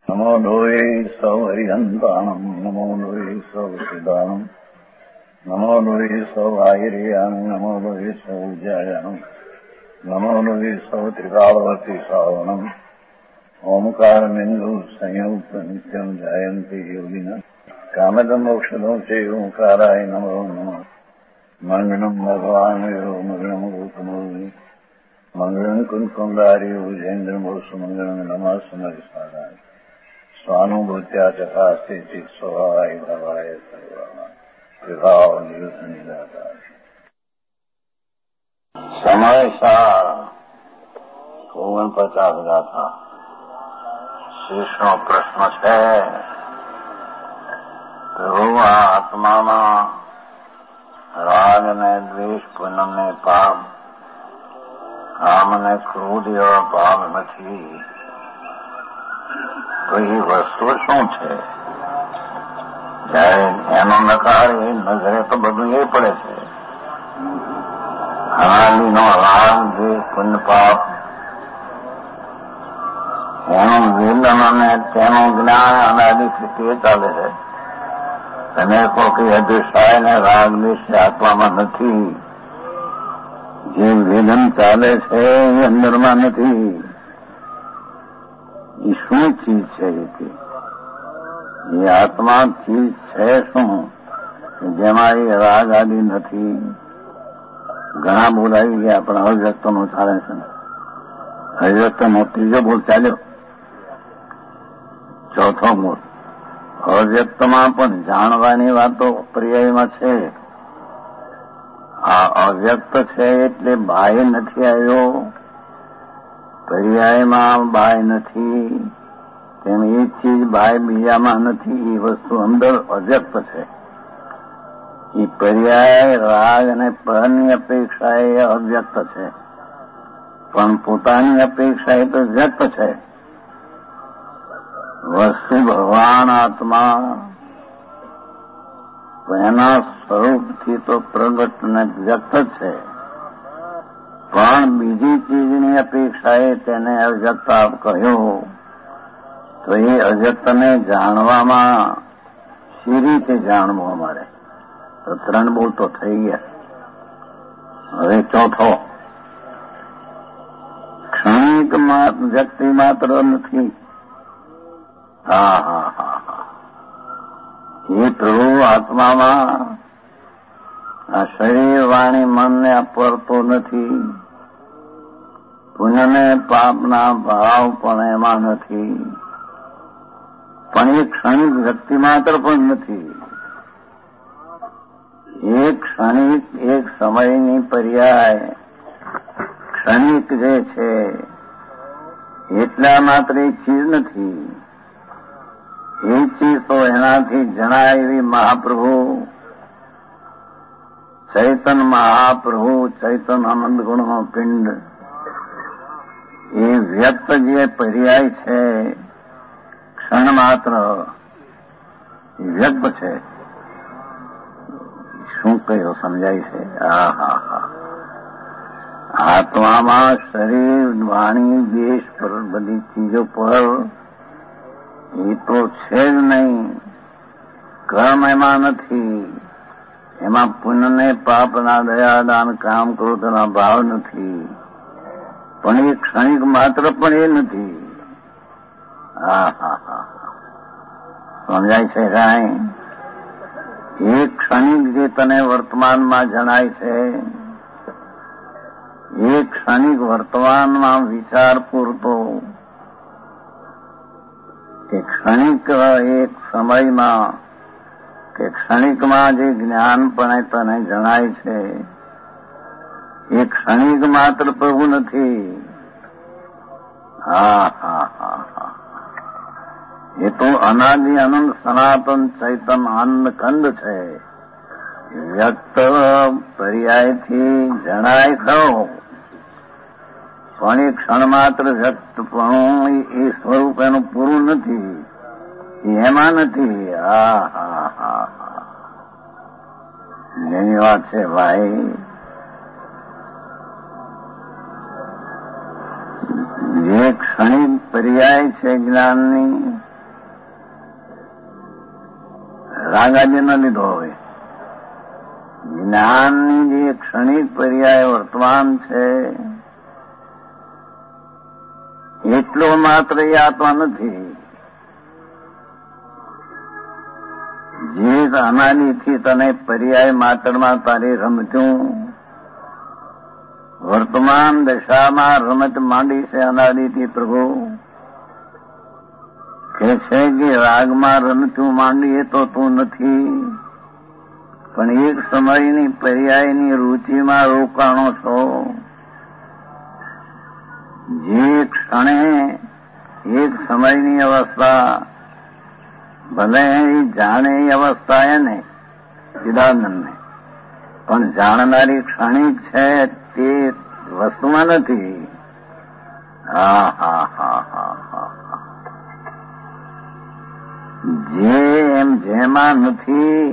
નમો લોહે સૌ હરિહંતાણમ નમો લોહે સૌ સિદ્ધાણમ નમો લોહે સૌ આયર્યાણ નમો લોહે સૌ જયાણમ નમો લોહે સૌ ત્રિકાળવતી શ્રાવણમ ઓમકારમિંદુ સંયુક્ત નિત્યમ જાયંતી યોગિના કામદમ મોક્ષદો છે ઓંકારાય નમો નમઃ મંગળમ ભગવાન મંગળમ ગોતમોહિ મંગળમ કુંકુંડારી ઉજેન્દ્રમોસુ મંગળમ નમઃ સમરિસારાય સ્વાનુભૂત્યા ચકાસ્તે ચિત સ્વભાવાય ભવાય સર્વા વિભાવ નિયુત નિરાકાર સમય સાર 49 ગાથા. શીર્ષનો પ્રશ્ન છે, પ્રભુ આત્મામાં રાગ ને દ્વેષ, પુણ્ય ને પાપ, કામ ને ક્રોધ એવા ભાવ નથી, તો એ વસ્તુ શું છે? જયારે એનો નકાર એ નજરે તો બધું એ પડે છે. અનાદિનો રાગ દ્વેષ પુણ્ય પાપ એનું વેદન અને તેનું જ્ઞાન અનાદિથી તે ચાલે છે. તમે કહો કે અદૃશ્ય ને રાગ દ્વેષ આત્મામાં નથી, જે વેદન ચાલે છે એ અંદરમાં નથી. એ શું ચીજ છે? એ આત્મા ચીજ છે શું જેમાં એ રાગ આદિ નથી? ઘણા બોલ આવી ગયા, પણ અવ્યક્તનું ચાલે છે. અવ્યક્તનો ત્રીજો બોલ ચાલ્યો, ચોથો બોલ. અવ્યક્તમાં પણ જાણવાની વાતો પર્યાયમાં છે. આ અવ્યક્ત છે એટલે બાહ્ય નથી આવ્યો, પર્યાયમાં બાહ્ય નથી, તેમ એક ચીજ બાહ્ય બીજામાં નથી. એ વસ્તુ અંદર અવ્યક્ત છે. એ પર્યાય રાગ અને પરની અપેક્ષા એ અવ્યક્ત છે, પણ પોતાની અપેક્ષા એ તો વ્યક્ત છે. વસ્તુ ભગવાન આત્મા એના સ્વરૂપથી તો પ્રગટ અને વ્યક્ત છે, પણ બીજી ચીજની અપેક્ષા એ તેને અવ્યક્ત આપ કહ્યો, તો એ અવ્યક્તને જાણવામાં શી રીતે જાણવું અમારે? તો 3 બોલ તો થઈ ગયા. હવે ચોથો, ક્ષણિક વ્યક્તિ માત્ર નથી. એ પ્રભુ આત્મામાં આ શરીર વાણી મનને અપરતો નથી. પુણ્યને પાપના ભાવ પણ એમાં નથી, પણ એ ક્ષણિક વ્યક્તિ માત્ર પણ નથી. એક ક્ષણિક એક સમયની પર્યાય ક્ષણિક જે છે એટલા માત્ર એ ચીજ નથી. એ ચીજ તો એનાથી જણાય એવી મહાપ્રભુ ચૈતન મહાપ્રભુ ચૈતન આનંદ ગુણનો પિંડ, એ વ્યક્ત જે પર્યાય છે ક્ષણ માત્ર વ્યક્ત છે. શું કહ્યું સમજાય છે? આત્મામાં શરીર વાણી દેશ પર બધી ચીજો પર એ તો છે જ નહીં. કર્મ એમાં નથી, એમાં પુણ્યને પાપના દયાદાન કામ ક્રોધના ભાવ નથી, પણ એ ક્ષણિક માત્ર પણ એ નથી. સમજાય છે કાંઈ? એક ક્ષણિક જે તને વર્તમાનમાં જણાય છે, એક ક્ષણિક વર્તમાનમાં વિચાર પૂરતો, કે ક્ષણિક એક સમયમાં કે ક્ષણિકમાં જે જ્ઞાન પણ તને જણાય છે, એ ક્ષણિક માત્ર પ્રભુ નથી. એ તો અનાદિ અનંત સનાતન ચૈતન આનંદ કંદ છે. વ્યક્ત પર્યાયથી જણાય ખરો, પણ એ ક્ષણ માત્ર વ્યક્તપણું એ સ્વરૂપ એનું પૂરું નથી, એમાં નથી. જેની વાત છે ભાઈ. જે ક્ષણિક પર્યાય છે જ્ઞાનની, રાગ આજે ન લીધો હોય. જ્ઞાનની જે ક્ષણિક પર્યાય વર્તમાન છે એટલો માત્ર એ આત્મા નથી. જે અનાદિથી તને પર્યાય માત્રમાં તારી રમતું વર્તમાન દશામાં રમત માંડી છે અનાદિથી પ્રભુ કે છે કે રાગમાં રમતું માંડીએ તો તું નથી, પણ એક સમયની પર્યાયની રુચિમાં રોકાણો છો. જે ક્ષણે એક સમયની અવસ્થા ભલે જાણે એ અવસ્થા એને ચિદાનંદને, પણ જાણનારી ક્ષણિક છે તે વસ્તુમાં નથી. હા હા હા હા હા. જે એમ જેમાં નથી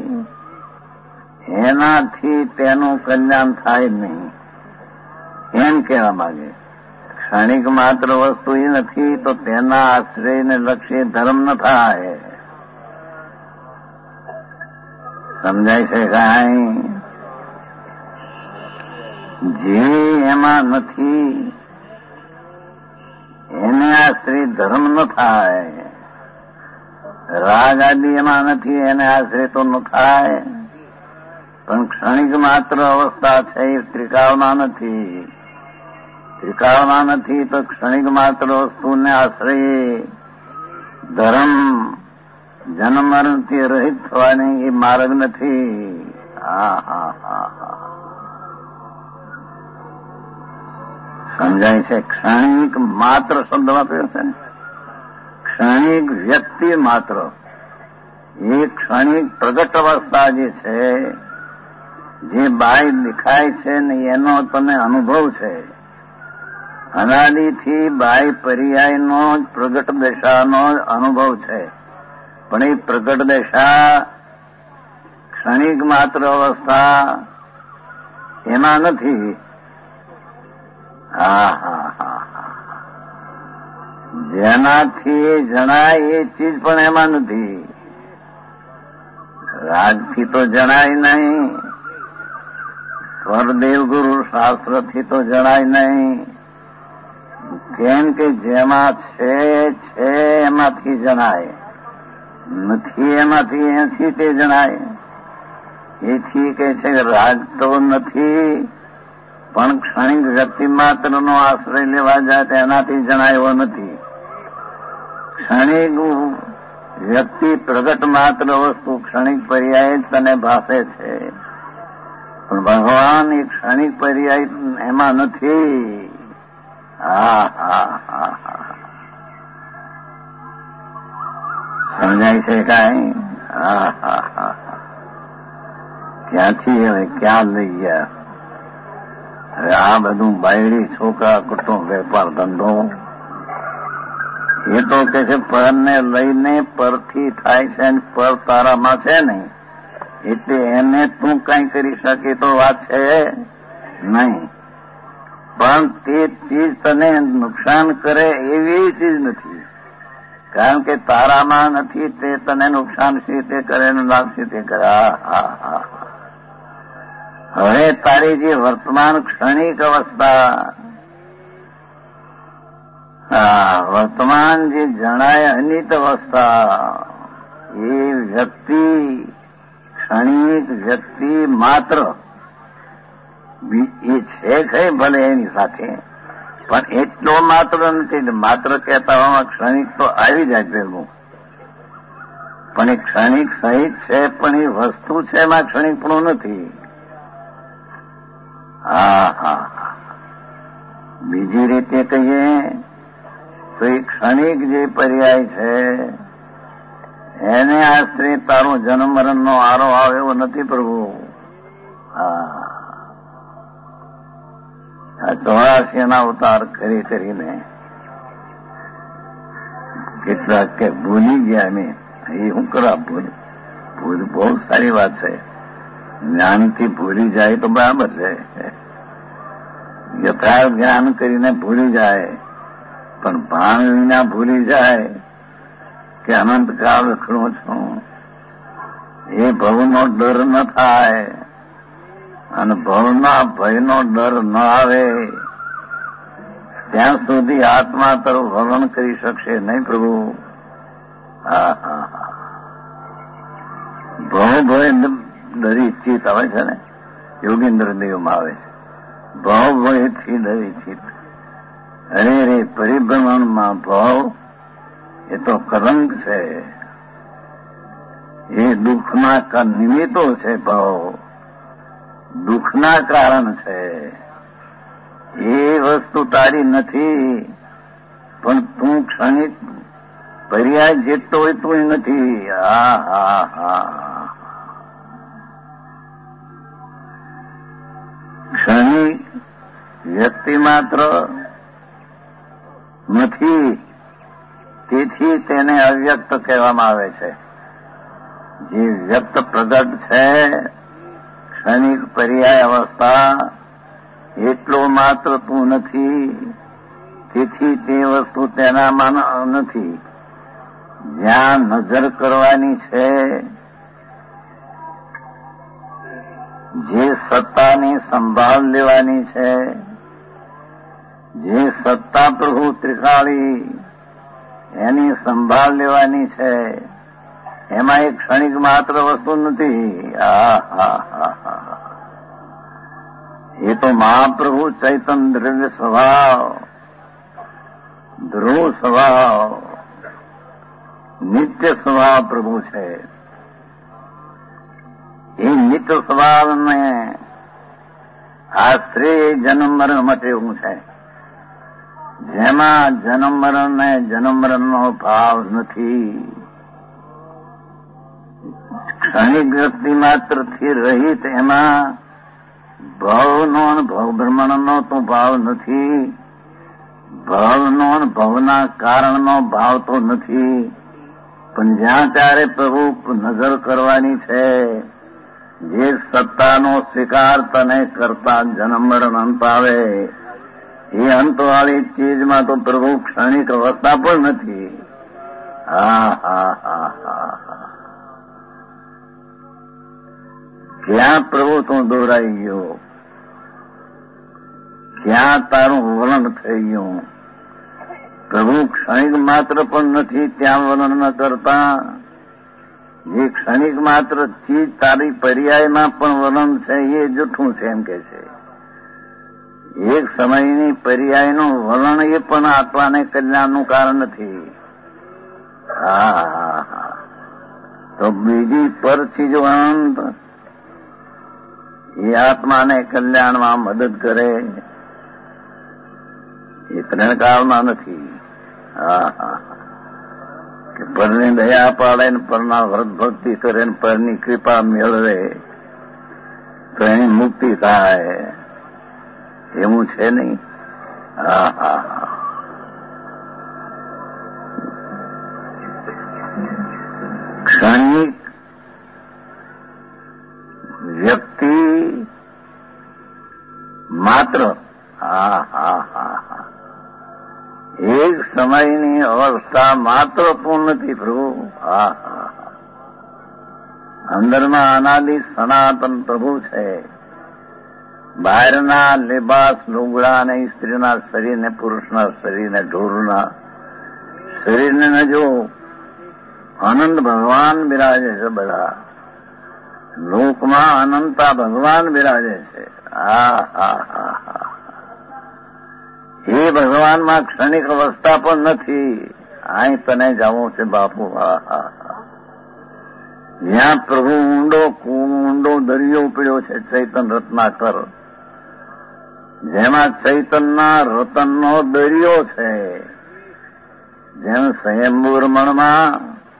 એનાથી તેનું કલ્યાણ થાય નહીં એમ કહેવા માંગે. ક્ષણિક માત્ર વસ્તુ એ નથી તો તેના આશ્રયને લક્ષ્ય ધર્મ ન થાય. સમજાય છે કાંઈ? જે એમાં નથી એને આશ્રય ધર્મ ન થાય. રાગ આદિ એમાં નથી એને આશ્રય તો ન થાય, પણ ક્ષણિક માત્ર અવસ્થા છે એ ત્રિકાળમાં નથી. ત્રિકાળમાં નથી તો ક્ષણિક માત્ર વસ્તુને આશ્રય ધર્મ જન્મ મરણથી રહિત થવાની એ માર્ગ નથી. હા હા હા હા. સમજાય છે? ક્ષણિક માત્ર શબ્દ વાપર્યો છે. ક્ષણિક વ્યક્તિ માત્ર એ ક્ષણિક પ્રગટ અવસ્થા જે છે, જે બાય દેખાય છે ને એનો તને અનુભવ છે. અનાદિથી બાય પર્યાયનો જ પ્રગટ દશાનો જ અનુભવ છે, પણ એ પ્રગટ દશા ક્ષણિક માત્ર અવસ્થા એમાં નથી. હા હા હા હા. જેનાથી જણાય એ ચીજ પણ એમાં નથી. રાજથી તો જણાય નહીં, સ્વરદેવ ગુરુ શાસ્ત્રથી તો જણાય નહીં. કેમ કે જેમાં છે એમાંથી જણાય, નથી એમાંથી એથી તે જણાય. એથી કે છે રાગ તો નથી, પણ ક્ષણિક વ્યક્તિ માત્રનો આશ્રય લેવા જાય તેનાથી જણાયો નથી. ક્ષણિક વ્યક્તિ પ્રગટ માત્ર વસ્તુ ક્ષણિક પર્યાય તને ભાષે છે, પણ ભગવાન એ ક્ષણિક પર્યાય એમાં નથી. હા હા હા હા. સમજાય છે કાંઈ? હા હા હા. ક્યાંથી હવે ક્યાં લઈ ગયા? હવે આ બધું બાયડી છોકરા કુટુંબ વેપાર ધંધો એ તો કે છે પરને લઈને પરથી થાય છે અને પર તારામાં છે નહીં, એટલે એને તું કઈ કરી શકે તો વાત છે નહીં. પણ તે ચીજ તને નુકસાન કરે એવી ચીજ નથી, કારણ કે તારામાં નથી તે તને નુકસાન શી તે કરે ને લાભ શી તે કરે. હા હા હા. હવે તારી જે વર્તમાન ક્ષણિક અવસ્થા, વર્તમાન જે જણાય અનિત અવસ્થા, એ વ્યક્તિ ક્ષણિક વ્યક્તિ માત્ર એ છે ખરી ભલે એની સાથે, પણ એટલો માત્ર નથી. માત્ર કહેતા ક્ષણિક તો આવી જાય ભેગું, પણ એ ક્ષણિક સહિત છે, પણ એ વસ્તુ છે એમાં ક્ષણિકપણું નથી. હા હા. બીજી રીતે કહીએ તો એ ક્ષણિક જે પર્યાય છે એને આશ્રય તારો જન્મ મરણનો આરો આવે એવો નથી પ્રભુ. આ 84 અવતાર કરીને કેટલાક કે ભૂલી ગયા અમે. એ શું કરવા ભૂલ બહુ સારી વાત છે. જ્ઞાનથી ભૂલી જાય તો બરાબર છે, યથાર્થ જ્ઞાન કરીને ભૂલી જાય, પણ ભાન વિના ભૂલી જાય કે અનંતકાળ રખડું છું, એ ભવનો ડર ન થાય અને ભવના ભયનો ડર ન આવે ત્યાં સુધી આત્મા તરફ વલણ કરી શકશે નહીં પ્રભુ. ભવ ભય ડરી ચિત્ત આવે છે ને, યોગેન્દ્ર દેવમાં આવે છે, ભાવ ભયથી ડરી ચિત્ત. અરે રે પરિભ્રમણમાં ભાવ એ તો કલંક છે, એ દુઃખના નિમિત્તો છે. ભાવ દુઃખના કારણ છે. એ વસ્તુ તારી નથી, પણ તું ક્ષણિક પર્યાય જેટલો હોય તું નથી. ક્ષણિક વ્યક્તિ માત્ર નથી, તેથી તેને અવ્યક્ત કહેવામાં આવે છે. જે વ્યક્ત પ્રગટ છે ક્ષણિક પર્યાય અવસ્થા, એટલો માત્ર તું નથી, તેથી તે વસ્તુ તેનામાં નથી. જ્યાં નજર કરવાની છે, જે સત્તાની સંભાળ લેવાની છે, જે સત્તા પ્રભુ ત્રિકાળી એની સંભાળ લેવાની છે, એમાં એક ક્ષણિક માત્ર વસ્તુ નથી. એ તો મહાપ્રભુ ચૈતન્ય દ્રવ્ય સ્વભાવ, ધ્રુવ સ્વભાવ, નિત્ય સ્વભાવ પ્રભુ છે. એ નિત્ય સ્વભાવને આશ્રય જન્મ મરણ મટેવું છે, જેમાં જન્મ મરણ ને જન્મ મરણનો ભાવ નથી. ક્ષણિક વ્યક્તિ માત્રથી રહિત એમાં ભાવનો અને ભવભ્રમણનો તો ભાવ નથી, ભાવનો અને ભવના કારણનો ભાવ તો નથી. પણ જ્યાં ત્યારે પ્રભુ નજર કરવાની છે, જે સત્તાનો સ્વીકાર તને કરતા જન્મ મરણ અંત આવે, એ અંતવાળી ચીજમાં તો પ્રભુ ક્ષણિક અવસ્થા પણ નથી. ક્યાં પ્રભુ તું દોરાઈ ગયો, ક્યાં તારું વલણ થઈ ગયું. પ્રભુ ક્ષણિક માત્ર પણ નથી, ત્યાં વલણ ન કરતા. જે ક્ષણિક માત્ર ચીજ તારી પર્યાયમાં પણ વલણ છે, એ જૂઠું છે એમ કે છે. એક સમયની પર્યાયનું વલણ એ પણ આત્માને કલ્યાણનું કારણ નથી. તો બીજી પર ચીજો અનંત એ આત્માને કલ્યાણમાં મદદ કરે, એ ત્રણકાળમાં નથી. કે પરની દયા પાડે ને પરના વ્રત ભક્તિ કરે ને પરની કૃપા મેળવે તો એની મુક્તિ થાય, એવું છે નહીં. ક્ષણિક વ્યક્તિ માત્ર એક સમયની અવસ્થા માત્ર તું નથી પ્રભુ. અંદરમાં અનાદિ સનાતન પ્રભુ છે. બહારના લિબાસ લુગડા ને સ્ત્રીના શરીરને, પુરુષના શરીરને, ઢોરના શરીરને ન જો, અનંત ભગવાન બિરાજે છે. બધા લોકમાં અનંતા ભગવાન બિરાજે છે. એ ભગવાનમાં ક્ષણિક અવસ્થા પણ નથી. અહીં તને જવું છે બાપુ. જ્યાં પ્રભુ ઊંડો દરિયો પડ્યો છે, ચૈતન્ય રત્નાકર, જેમાં ચૈતનના રતનનો દરિયો છે. જેમ સ્વયંભૂ રમણમાં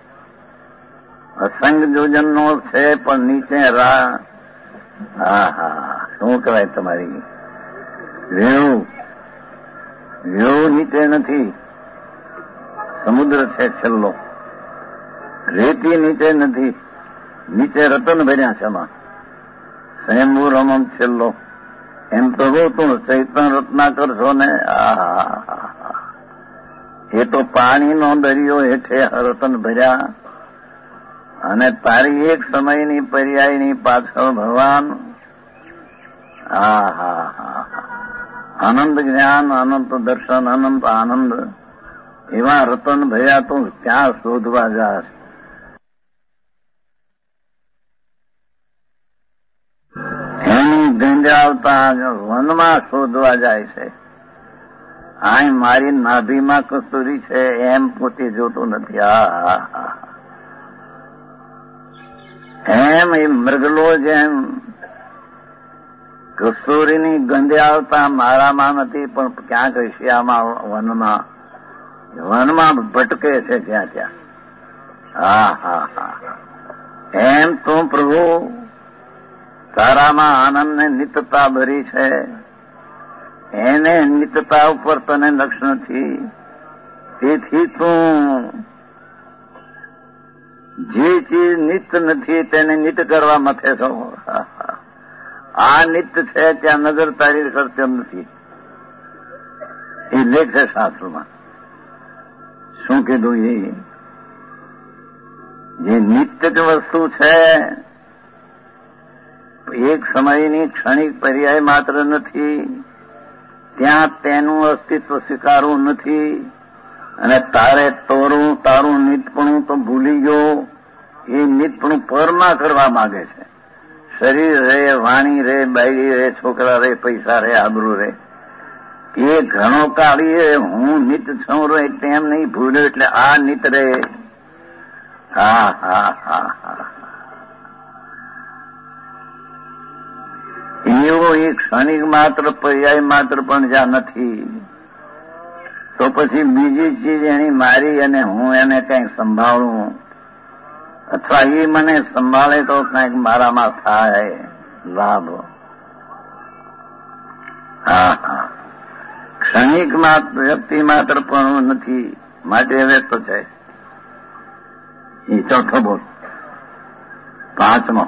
અસંગ યોજનનો છે, પણ નીચે શું કહેવાય તમારી વેવ નીચે નથી, સમુદ્ર છે છેલ્લો. રેતી નીચે નથી, નીચે રતન ભર્યા છે. એમાં સ્વયંભૂ રમણ છેલ્લો. એમ પ્રભુ તું ચૈતન્ય રત્નાકર છો ને. એ તો પાણીનો દરિયો હેઠે રતન ભર્યા અને તારી એક સમયની પર્યાયની પાછળ ભગવાન આનંદ જ્ઞાન, અનંત દર્શન, અનંત આનંદ એવા રતન ભયા તું ક્યાં શોધવા જાશ? એની ગંજાવતા વનમાં શોધવા જાય છે. આ મારી નાભીમાં કસ્તુરી છે એમ પોતે જોતો નથી. એમ એ મૃગલો જેમ કસ્તુરીની ગંધે આવતા મારામાં નથી, પણ ક્યાંક શિયામાં વનમાં ભટકે છે ક્યાં ક્યાં. એમ તું પ્રભુ તારામાં આનંદને નિત્યતા ભરી છે, એને નિત્યતા ઉપર તને લક્ષ નથી. તેથી તું જે ચીજ નિત્ય નથી તેને નિત્ય કરવા મથે છો. આ નિત્ય છે ત્યાં નજર તારી સત્યમ નથી. એ લેખ છે શાસ્ત્રમાં. શું કીધું? જે નિત્ય જ વસ્તુ છે એક સમયની ક્ષણિક પર્યાય માત્ર નથી, ત્યાં તેનું અસ્તિત્વ સ્વીકારવું નથી. અને તારે તારું નિતપણું તો ભૂલી ગયો. એ નિતપણું પરમાં કરવા માંગે છે. શરીર રે, વાણી રે, બાયડી રે, છોકરા રે, પૈસા રે, આબરૂ રે, એ ઘણો કાઢીએ હું નિત છું રે તેમ નહીં ભૂલ્યો એટલે આ નિત રે. એવો એક ક્ષણિક માત્ર પર્યાય માત્ર પણ જ્યાં નથી, તો પછી બીજી ચીજ એની મારી અને હું એને કંઈક સંભાળું, અથવા એ મને સંભાળે તો કંઈક મારામાં થાય લાભ. ક્ષણિક માત્ર વ્યક્તિ માત્ર પણ નથી, માટે વ્યક્ત છે. એ ચોથો બોલ. પાંચમો.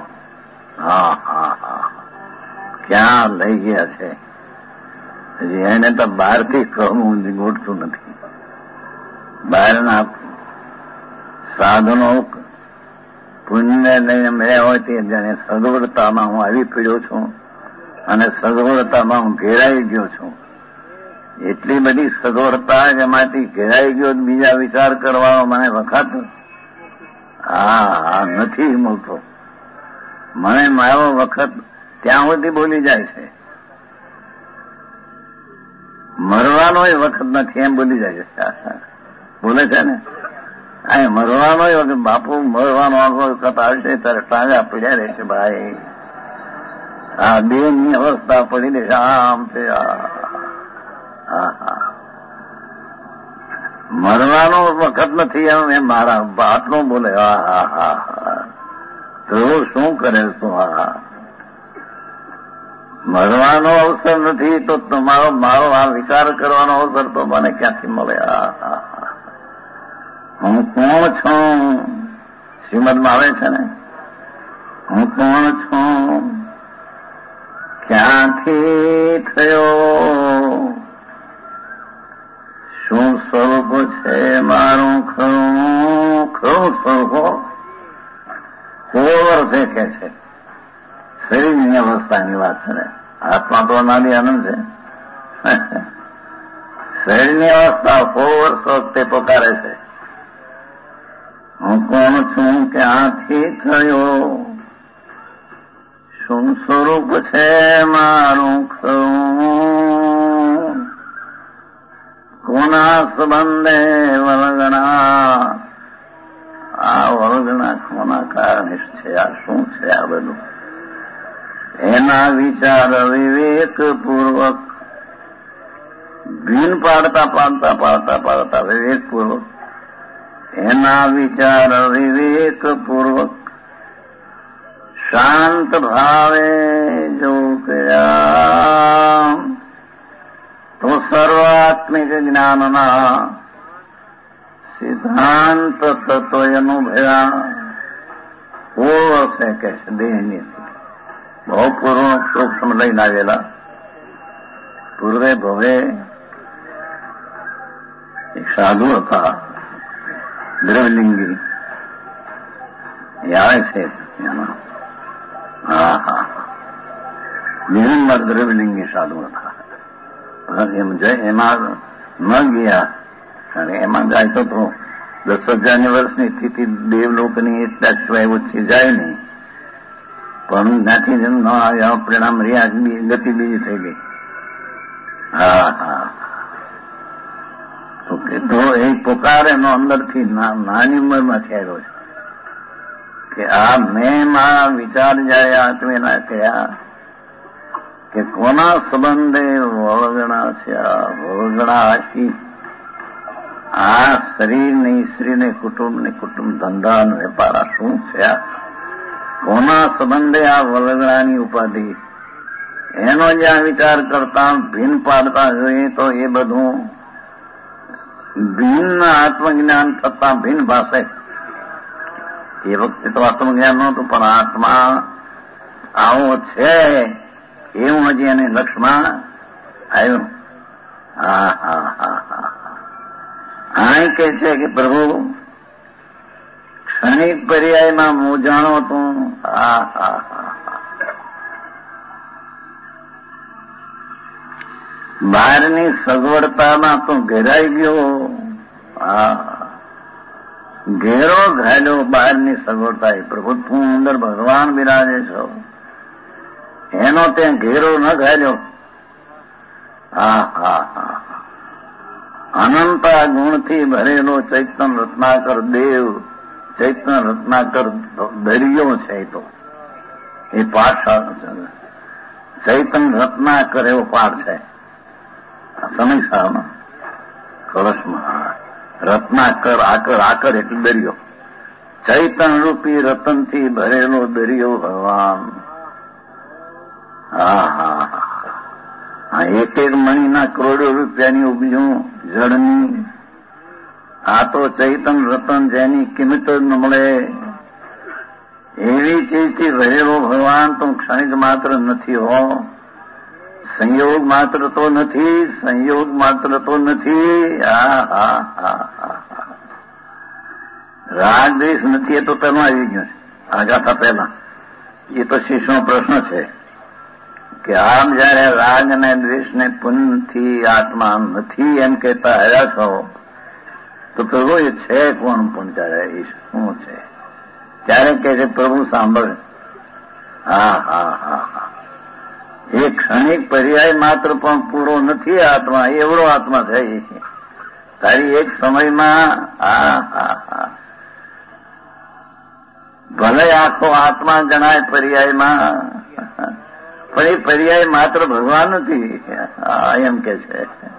ક્યાં લઈ ગયા છે? હજી એને તો બહારથી કહું ગોઠતું નથી. બહારના સાધનો પુણ્ય લઈને મળ્યા હોય તે જાણે સગવડતામાં હું આવી પીડ્યો છું અને સગવડતામાં હું ઘેરાઈ ગયો છું. એટલી બધી સગવડતા જેમાંથી ઘેરાઈ ગયો બીજા વિચાર કરવાનો મને વખત નથી મળતો. મને મારો વખત ત્યાં સુધી બોલી જાય છે. મરવાનો વખત નથી એમ બોલી જાય છે. બોલે છે ને આ મરવાનો વખત, બાપુ મરવાનો વખત આવશે ત્યારે ટાંગા પડ્યા રહેશે ભાઈ. આ દેહની અવસ્થા પડી રહેશે આમ છે. મરવાનો વખત નથી એમ મારા આટલું બોલે. તો શું કરે તું? મરવાનો અવસર નથી તો મારો આ વિચાર કરવાનો અવસર તો મને ક્યાંથી મળે? હું કોણ છું? શ્રીમદમાં આવે છે ને, હું કોણ છું, ક્યાંથી થયો, શું સ્વરૂપ છે મારું ખરું સ્વરૂપ? વર્ષે કે છે શરીરની અવસ્થાની વાત છે ને. આત્મા તો નાની આનંદ છે. શરીરની અવસ્થા 100 વર્ષ વખતે પોકારે છે. હું કોણ છું, ક્યાંથી થયો, શું સ્વરૂપ છે મારું ખરું, કોના સંબંધે વળગણા, આ વળગણા કોના કારણે છે, આ શું છે આ બધું? એના વિચાર વિવેક પૂર્વક ભીન પાડતા વિવેક પૂર્વક એના વિચાર વિવેક પૂર્વક શાંત ભાવે જો કર્યા તો સર્વાત્મિક જ્ઞાનના સિદ્ધાંત તત્વ અનુભવ્યા. વર્ષે કે છે દેહની બહુ પૂર્વ સૂક્ષ્મ લઈને આવેલા. પૂર્વે ભવે એક સાધુ હતા દ્રવલિંગી. એ આવે છે એમાં. હા હા, નિરંતર દ્રવ્યલિંગી સાધુ હતા. એમાં ન ગયા, કારણ એમાં જાય તો 10,000 વર્ષની સ્થિતિ દેવલોકની એટલા સિવાય ઓછી જાય નહીં. પણ જ્ઞાથી જેમ ન આવ્યા પરિણામ રહ્યા, ગતિ બીજી થઈ ગઈ. હા હા, તો એ પોકાર એનો અંદરથી નાની ઉંમરમાંથી આવ્યો છે કે આ મેં મારા વિચાર જયારે આત્મેના કયા કે કોના સંબંધે વળગણા છે, આ વળગણા આખી આ શરીરની સ્ત્રીને કુટુંબ ધંધા અને વેપાર શું છે, કોના સંબંધે આ વળગણાની ઉપાધિ, એનો જ્યાં વિચાર કરતા ભિન્ન પાડતા જોઈએ તો એ બધું ભિન્ન આત્મજ્ઞાન થતા ભિન્ન ભાષે. એ વખતે તો આત્મજ્ઞાન નહોતું, પણ આત્મા આવો છે એવું હજી એને લક્ષમાં આવ્યું. હા હા હા હા, આ કે છે કે પ્રભુ ક્ષણિક પર્યાયમાં મૂંઝાણો તું. હા હા હા, બહારની સગવડતામાં તું ઘેરાઈ ગયો. હા, ઘેરો ઘાલ્યો બહારની સગવડતા. પ્રભુ તું અંદર ભગવાન બિરાજે છો, એનો તે ઘેરો ન ઘાલ્યો. હા હા હા, અનંતા ગુણથી ભરેલો ચૈતન રત્નાકર દેવ, ચૈતન રત્નાકર દરિયો છે. તો એ પાઠ ચૈતન રત્નાકર એવો પાઠ છે સમીક્ષામાં, કળશમાં. રત્નાકર, આકર એટલે દરિયો. ચૈતન રૂપી રતનથી ભરેલો દરિયો ભગવાન. હા હા હા, એક એક મણીના કરોડો રૂપિયાની ઉપજું જળની. આ તો ચૈતન રતન જેની કિંમત ન મળે એવી ચીજથી ભરેલો ભગવાન તો ક્ષણિક માત્ર નથી હો. સંયોગ માત્ર તો નથી, સંયોગ માત્ર તો નથી. હા હા હા હા, રાગ દ્વેષ નથી, એ તો તમે આવી ગયું છે આગાથા પહેલા. એ તો શિષ્યનો પ્રશ્ન છે કે આપ જયારે રાગ અને દ્વેષને પુણ્યથી આત્મા નથી એમ કહેતા આવ્યા છો, તો પ્રભુ એ છે કોણ પહોંચાડે, એ શું છે? ત્યારે કહે છે પ્રભુ સાંભળ. હા હા હા હા, એ ક્ષણિક પર્યાય માત્ર પણ પૂરો નથી આત્મા, એવડો આત્મા થાય તારી એક સમયમાં. હા હા હા, ભલે આખો આત્મા જણાય પર્યાયમાં, પણ એ પર્યાય માત્ર ભગવાન નથી. એમ કે છે.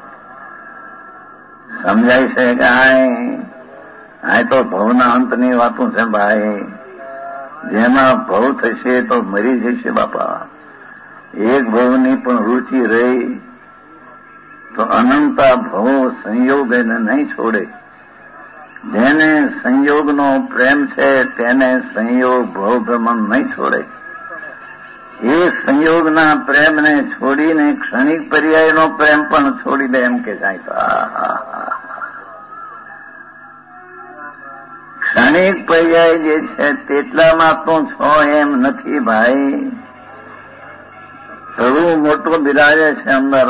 સમજાય છે કે આ તો ભવના અંતની વાતો છે ભાઈ. જેમાં ભવ થશે તો મરી જશે બાપા. એક ભવની પણ રુચિ રહી તો અનંતા ભવો સંયોગ એને નહીં છોડે. જેને સંયોગનો પ્રેમ છે તેને સંયોગ ભવ ભ્રમણ નહીં છોડે. એ સંયોગના પ્રેમને છોડીને ક્ષણિક પર્યાયનો પ્રેમ પણ છોડી દે એમ કે જાય. ક્ષણિક પર્યાય જે છે તેટલામાં તો છો એમ નથી ભાઈ. પ્રભુ મોટો બિરાજે છે અંદર.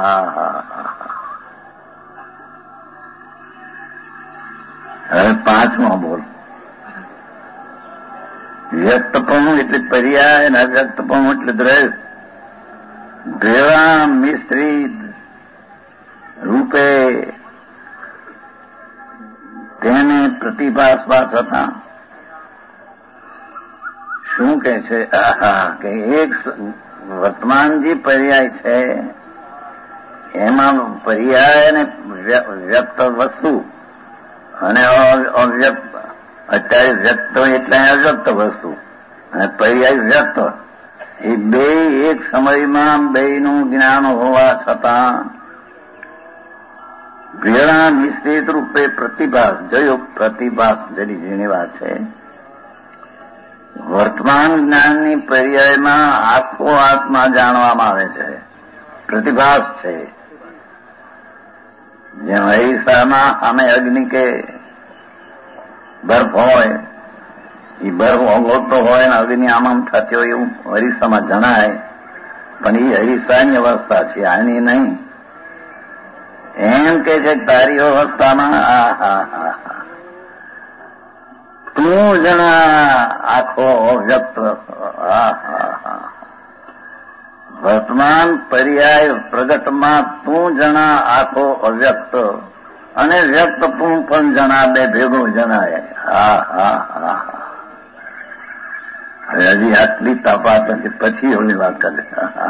હવે પાંચમો બોલ. વ્યક્તપણું એટલે પર્યાય અને અવ્યક્તપણું એટલે દ્રવ્ય. દ્રવ્ય મિશ્રિત રૂપે તેને પ્રતિભાસવા થતા શું કે છે? કે એક વર્તમાન જે પર્યાય છે એમાં પર્યાય અને વ્યક્ત વસ્તુ અને અવ્યક્ત. અત્યારે વ્યક્ત એટલે અવ્યક્ત વસ્તુ અને પર્યાય વ્યક્ત, એ બે એક સમયમાં બેનું જ્ઞાન હોવા છતાં ભેળા નિશ્ચિત રૂપે પ્રતિભાસ. જોયો, પ્રતિભાસ જેની ઝીણી વાત છે. વર્તમાન જ્ઞાનની પર્યાયમાં આખો આત્મા જાણવામાં આવે છે, પ્રતિભાસ છે. જેમ અહીસામાં સામે અગ્નિ કે બરફ હોય એ બરફ ઓગળતો હોય ને અગ્નિ આમ થતી હોય એવું હરીસામાં જણાય, પણ એ હરીસાની અવસ્થા છે, આની નહીં. એમ કે છે તારી અવસ્થામાં તું જણા આખો વ્યક્ત, વર્તમાન પર્યાય પ્રગટમાં તું જણા આખો અવ્યક્ત અને વ્યક્ત તું પણ જણા, બે ભેગું જણાય. હવે હજી આટલી તાપાત નથી, પછી એવી વાત કરે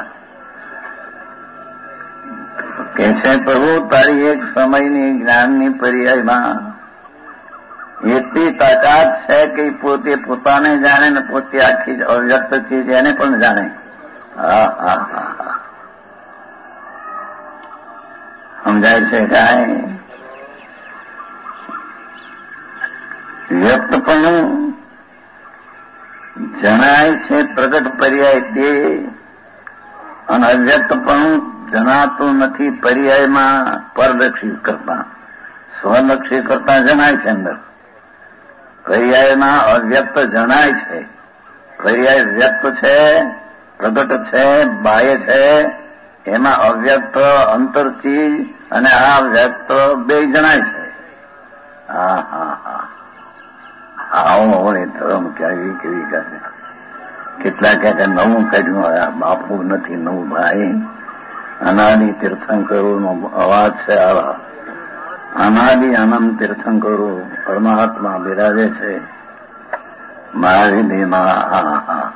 કે છે પ્રભુ તારી એક સમયની જ્ઞાનની પર્યાયમાં એટલી તાકાત છે કે પોતે પોતાને જાણે ને પોતે આખી અવ્યક્ત ચીજ એને પણ જાણે. સમજાય છે કાંઈ? વ્યક્ત પણ જણાય છે પ્રગટ પર્યાય તે, અને અવ્યક્ત પણ જણાતું નથી પર્યાયમાં પરલક્ષી કરતા, સ્વલક્ષી કરતા જણાય છે. અંદર પર્યાયમાં અવ્યક્ત જણાય છે, પર્યાય વ્યક્ત છે, પ્રગટ છે, બાહ્ય છે, એમાં અવ્યક્ત અંતર ચીજ અને આ વ્યક્ત બે જણાય છે. આવો એ ધર્મ કેવી કેવી કહે, કેટલા કહે નવું કાઢ્યું, બાપુ નથી નવું ભાઈ. અનાદિ તીર્થંકરો નો અવાજ છે. આવા અનાદિ અનંત તીર્થંકરો પરમાત્મા બિરાજે છે મારી દેમાં.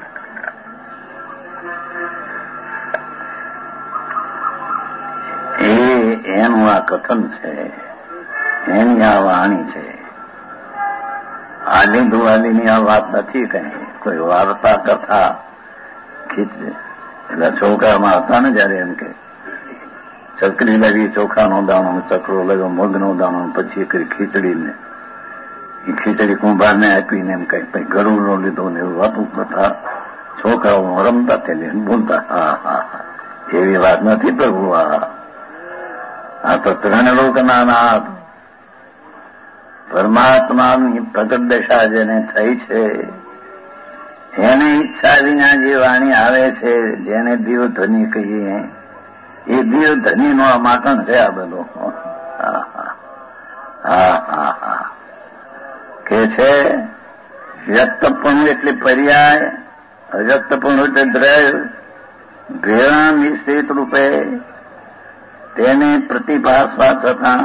એનું આ કથન છે, એની આ વાણી છે. આદિ દુઆદિની આ વાત નથી કઈ, કોઈ વાર્તા કથા ખીચે. એટલે ચોખામાં હતા ને જયારે એમ કે ચકરી લગી ચોખાનો દાણો, ચકરો લગ્યો મગનો દાણો, પછી કરી ખીચડીને, એ ખીચડી કુંભારને આપીને એમ કઈ પછી ગરુડનો લીધો ને એવું વાતું કથા છોકરાઓ રમતા તેને બોલતા. એવી વાત નથી પ્રભુ. આ તો ત્રણ લોકના નાથ પરમાત્માની પ્રગટ દશા જેને થઈ છે, એને ઈચ્છા વિના જે વાણી આવે છે, જેને દીવધની કહીએ, એ દીવધનીનો આ માખણ છે આ બધો. કે છે વ્યક્તપણું એટલે પર્યાય, અવ્યક્તપણું એટલે દ્રવ્ય, ભેળા મિશ્રિત રૂપે તેને પ્રતિભાસવા છતાં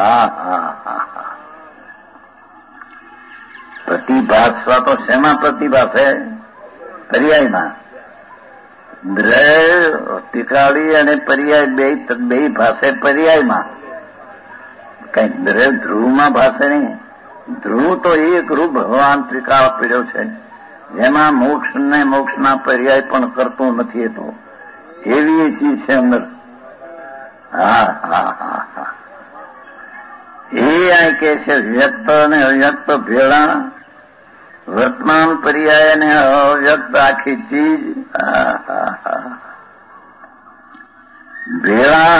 પ્રતિભાસવા તો શેમાં પ્રતિભાસે? પર્યાયમાં. દ્રવ્ય ટીકાળી અને પર્યાય બે ભાષે પર્યાયમાં. કઈ દ્રવ્ય ધ્રુવમાં ભાષે નહીં. ધ્રુવ તો એક રૂપ ભગવાન ત્રિકાળ પીડ્યો છે, જેમાં મોક્ષને મોક્ષના પર્યાય પણ કરતો નથી. એ તો એવી ચીજ છે અંદર. એ આ કે છે વ્યક્ત અને અવ્યક્ત ભેળા, વર્તમાન પર્યાય અને અવ્યક્ત આખી ચીજ ભેળા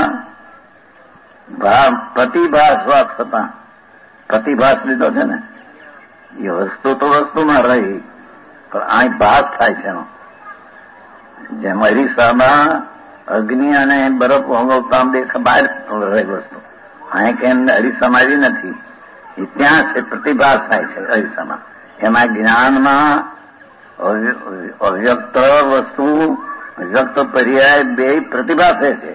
પ્રતિભાસવા થતા. પ્રતિભાસ લીધો છે ને, એ વસ્તુ તો વસ્તુમાં રહી, પણ અહીં ભાસ થાય છે એનો. જેમ અરીસામાં અગ્નિ અને બરફ ઓગળતા બહાર રહી વસ્તુ, અહીં કે અરીસામાં આવી નથી, એ ત્યાં છે, પ્રતિભાસ થાય છે અરીસામાં. એમાં જ્ઞાનમાં અવ્યક્ત વસ્તુ, વ્યક્ત પર્યાય બે પ્રતિભાસે છે.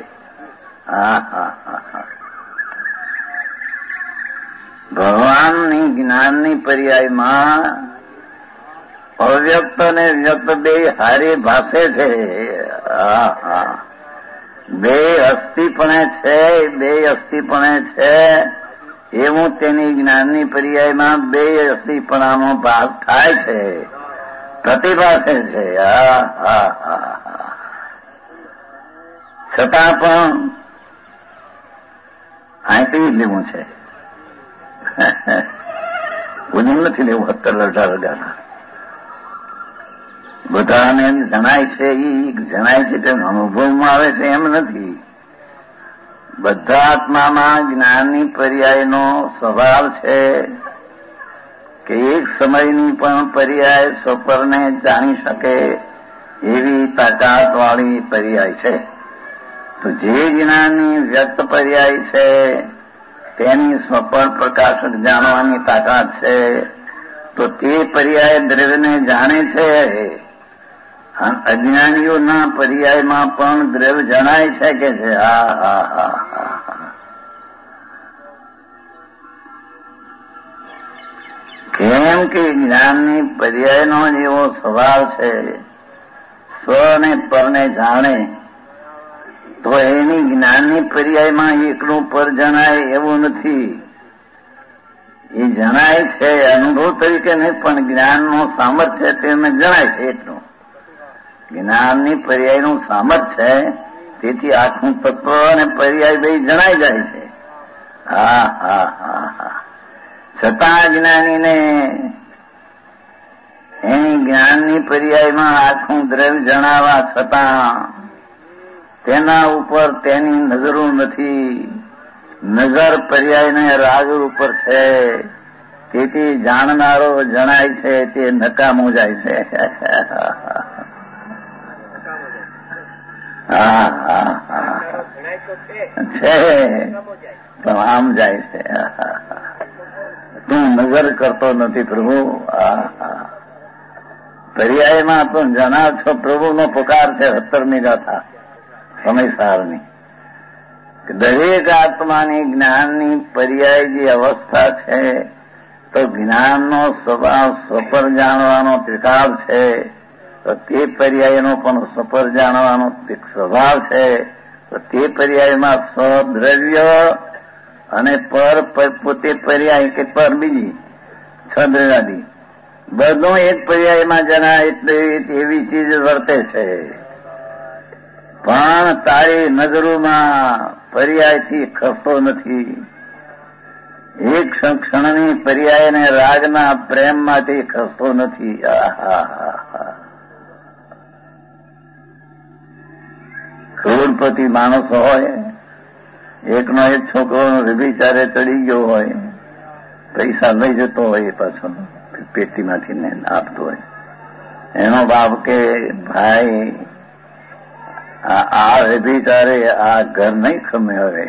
ભગવાનની જ્ઞાનની પર્યાયમાં અવ્યક્ત અને વ્યક્ત બે હારે ભાષે છે. બે અસ્થિપણે છે, બે અસ્થિપણે છે એવું તેની જ્ઞાનની પર્યાયમાં બે અસ્થિપણાનો ભાસ થાય છે, પ્રતિભાસે છે. છતાં પણ અહીંથી લેવું છે, ઉજમ નથી લેવું. 17-18 બધાને જણાય છે, એ જણાય છે કે અનુભવમાં આવે છે એમ નથી. બધા આત્મામાં જ્ઞાનની પર્યાયનો સ્વભાવ છે કે એક સમયની પણ પર્યાય સ્વપરને જાણી શકે એવી તાકાતવાળી પર્યાય છે. તો જે જ્ઞાનની વ્યક્ત પર્યાય છે તેની સ્વપર પ્રકાશક જાણવાની તાકાત છે, તો તે પર્યાય દ્રવ્યને જાણે છે. અજ્ઞાનીઓના પર્યાયમાં પણ દ્રવ્ય જણાય છે કે છે. કેમ કે જ્ઞાનની પર્યાયનો જેવો સ્વભાવ છે, સ્વ અને પરને જાણે, તો એની જ્ઞાનની પર્યાયમાં એકલું પર જણાય એવું નથી. એ જણાય છે અનુભવ તરીકે નહીં, પણ જ્ઞાનનું સામર્થ્ય તેને જણાય છે એટલું. જ્ઞાનની પર્યાયનું સામર્થ્ય છે, તેથી આખું તત્વ અને પર્યાય બે જણાઈ જાય છે. છતાં જ્ઞાનીને એની જ્ઞાનની પર્યાયમાં આખું દ્રવ્ય જણાવવા છતાં તેના ઉપર તેની નજરો નથી. નજર પર્યાયને રાગ ઉપર છે, તેથી જાણનારો જણાય છે તે નકામો જાય છે. છે પણ આમ જાય છે. તું નજર કરતો નથી પ્રભુ. પર્યાયમાં તું જણાવ છો. પ્રભુનો પુકાર છે 17મી ગાથા સમયસારની. દરેક આત્માની જ્ઞાનની પર્યાય જે અવસ્થા છે, તો જ્ઞાનનો સ્વભાવ સ્વપર જાણવાનો ત્રિકાળ છે, તો તે પર્યાયનો પણ સ્વપર જાણવાનો સ્વભાવ છે. તો તે પર્યાયમાં સ્વદ્રવ્ય અને પર પોતે પર્યાય કે પર બીજી છદ્રવ્યાદી બધું એક પર્યાયમાં જણાય એટલે એવી ચીજ વર્તે છે. પણ તારી નજરોમાં પર્યાયથી ખસતો નથી. એક ક્ષણની પર્યાયને રાગના પ્રેમમાંથી ખસતો નથી. કરોડપતિ માણસ હોય, એકનો એક છોકરો વ્યભિચારે ચડી ગયો હોય, પૈસા લઈ જતો હોય, પાછો પેટીમાંથી ને આપતો હોય, એનો બાપ કે ભાઈ આ વ્યભિચારે આ ઘર નહીં ખમે. હવે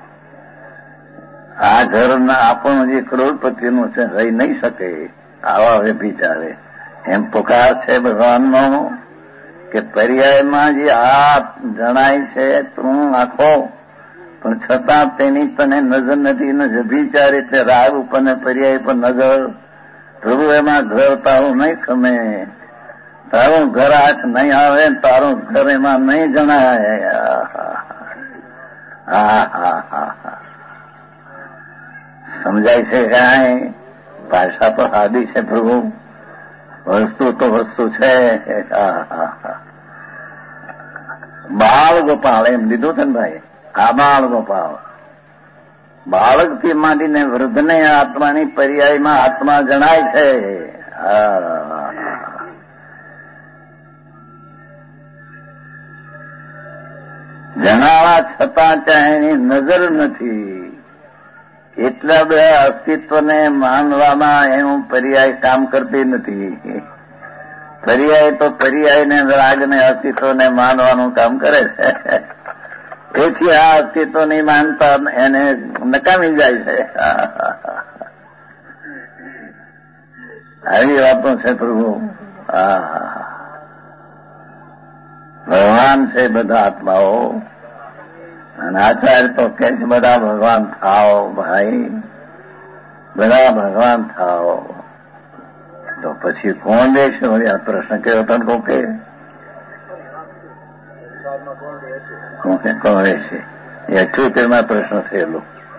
આ ઘરના આપણું જે કરોડપતિનું છે રહી નહીં શકે આવા વ્યભિચારે. એમ પુકાર છે ભગવાનનો કે પર્યાયમાં જે આ જણાય છે તું આખો, પણ છતાં તેની તને નજર નથી. ને વ્યભિચાર એટલે રાગ ઉપર ને પર્યાય પર નજર. પ્રભુ એમાં ઘર તારું નહીં ખમે, તારું ઘર આંખ નહીં આવે, તારું ઘર એમાં નહીં જણાય. સમજાય છે કાંઈ? ભાષા તો સાદી છે પ્રભુ, વસ્તુ તો વસ્તુ છે. બાળ ગોપાલ એમ લીધું છે ને ભાઈ. આ બાળ ગોપાલ બાળકથી માંડીને વૃદ્ધને આત્માની પર્યાયમાં આત્મા જણાય છે. જણાવા છતાં ત્યાં એની નજર નથી. એટલા બધા અસ્તિત્વને માનવામાં એનું પર્યાય કામ કરતી નથી. પર્યાય તો પર્યાયને રાગને અસ્તિત્વને માનવાનું કામ કરે છે. તેથી આ અસ્તિત્વની માનતા એને નકામી જાય છે. આવી વાતો છે પ્રભુ. ભગવાન છે બધા આત્માઓ, અને આચાર્ય તો કે છે બધા ભગવાન થાઓ ભાઈ, બધા ભગવાન થાઓ. તો પછી કોણ દેશે? આ પ્રશ્ન કર્યો તને કોકે કોણ રહેશે? એ 78માં પ્રશ્ન થયેલો